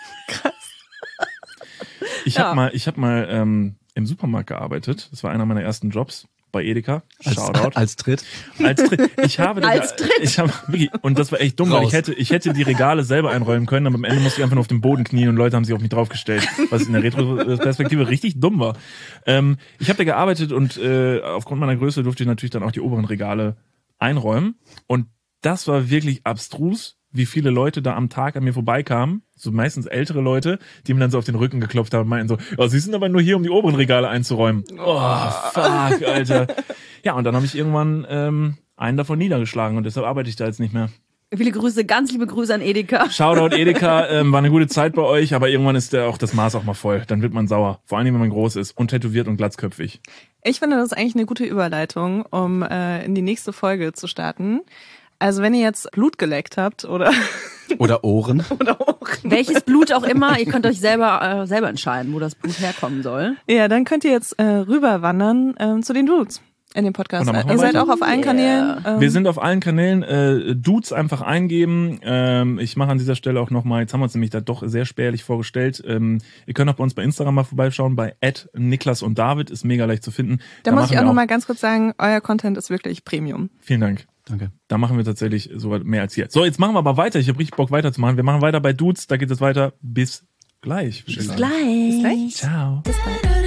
Ich Ja. habe mal, ich hab mal ähm, im Supermarkt gearbeitet. Das war einer meiner ersten Jobs bei Edeka. Shoutout. als, als Tritt. Als Tritt. Ich habe da- Als Tritt. Ich habe wirklich, und das war echt dumm, weil Raus. ich hätte, ich hätte die Regale selber einräumen können, aber am Ende musste ich einfach nur auf den Boden knien und Leute haben sich auf mich draufgestellt, was in der Retro-Perspektive richtig dumm war. Ähm, ich habe da gearbeitet und äh, aufgrund meiner Größe durfte ich natürlich dann auch die oberen Regale einräumen und das war wirklich abstrus, wie viele Leute da am Tag an mir vorbeikamen, so meistens ältere Leute, die mir dann so auf den Rücken geklopft haben und meinten so, oh, sie sind aber nur hier, um die oberen Regale einzuräumen. Oh, fuck, Alter. Ja, und dann habe ich irgendwann ähm, einen davon niedergeschlagen und deshalb arbeite ich da jetzt nicht mehr. Viele Grüße, ganz liebe Grüße an Edeka. Shoutout Edeka, ähm, war eine gute Zeit bei euch, aber irgendwann ist der auch das Maß auch mal voll. Dann wird man sauer. Vor allem, wenn man groß ist und tätowiert und glatzköpfig. Ich finde, das ist eigentlich eine gute Überleitung, um äh, in die nächste Folge zu starten. Also wenn ihr jetzt Blut geleckt habt oder Oder Ohren. oder auch, Welches Blut auch immer, ihr könnt euch selber äh, selber entscheiden, wo das Blut herkommen soll. ja, dann könnt ihr jetzt äh, rüberwandern ähm, zu den Dudes in dem Podcast. Und dann machen wir Ihr seid weiter. auch auf allen Yeah. Kanälen. Ähm, Wir sind auf allen Kanälen, äh, Dudes einfach eingeben. Ähm, ich mache an dieser Stelle auch nochmal, jetzt haben wir uns nämlich da doch sehr spärlich vorgestellt. Ähm, ihr könnt auch bei uns bei Instagram mal vorbeischauen, bei at Niklas und David, ist mega leicht zu finden. da muss machen ich auch wir noch mal ganz kurz sagen, euer Content ist wirklich Premium. Vielen Dank. Danke. Da machen wir tatsächlich sogar mehr als hier. So, jetzt machen wir aber weiter. Ich habe richtig Bock weiterzumachen. Wir machen weiter bei Dudes, da geht es weiter. Bis gleich. würde ich sagen. Gleich. Bis gleich. Ciao. Bis bald.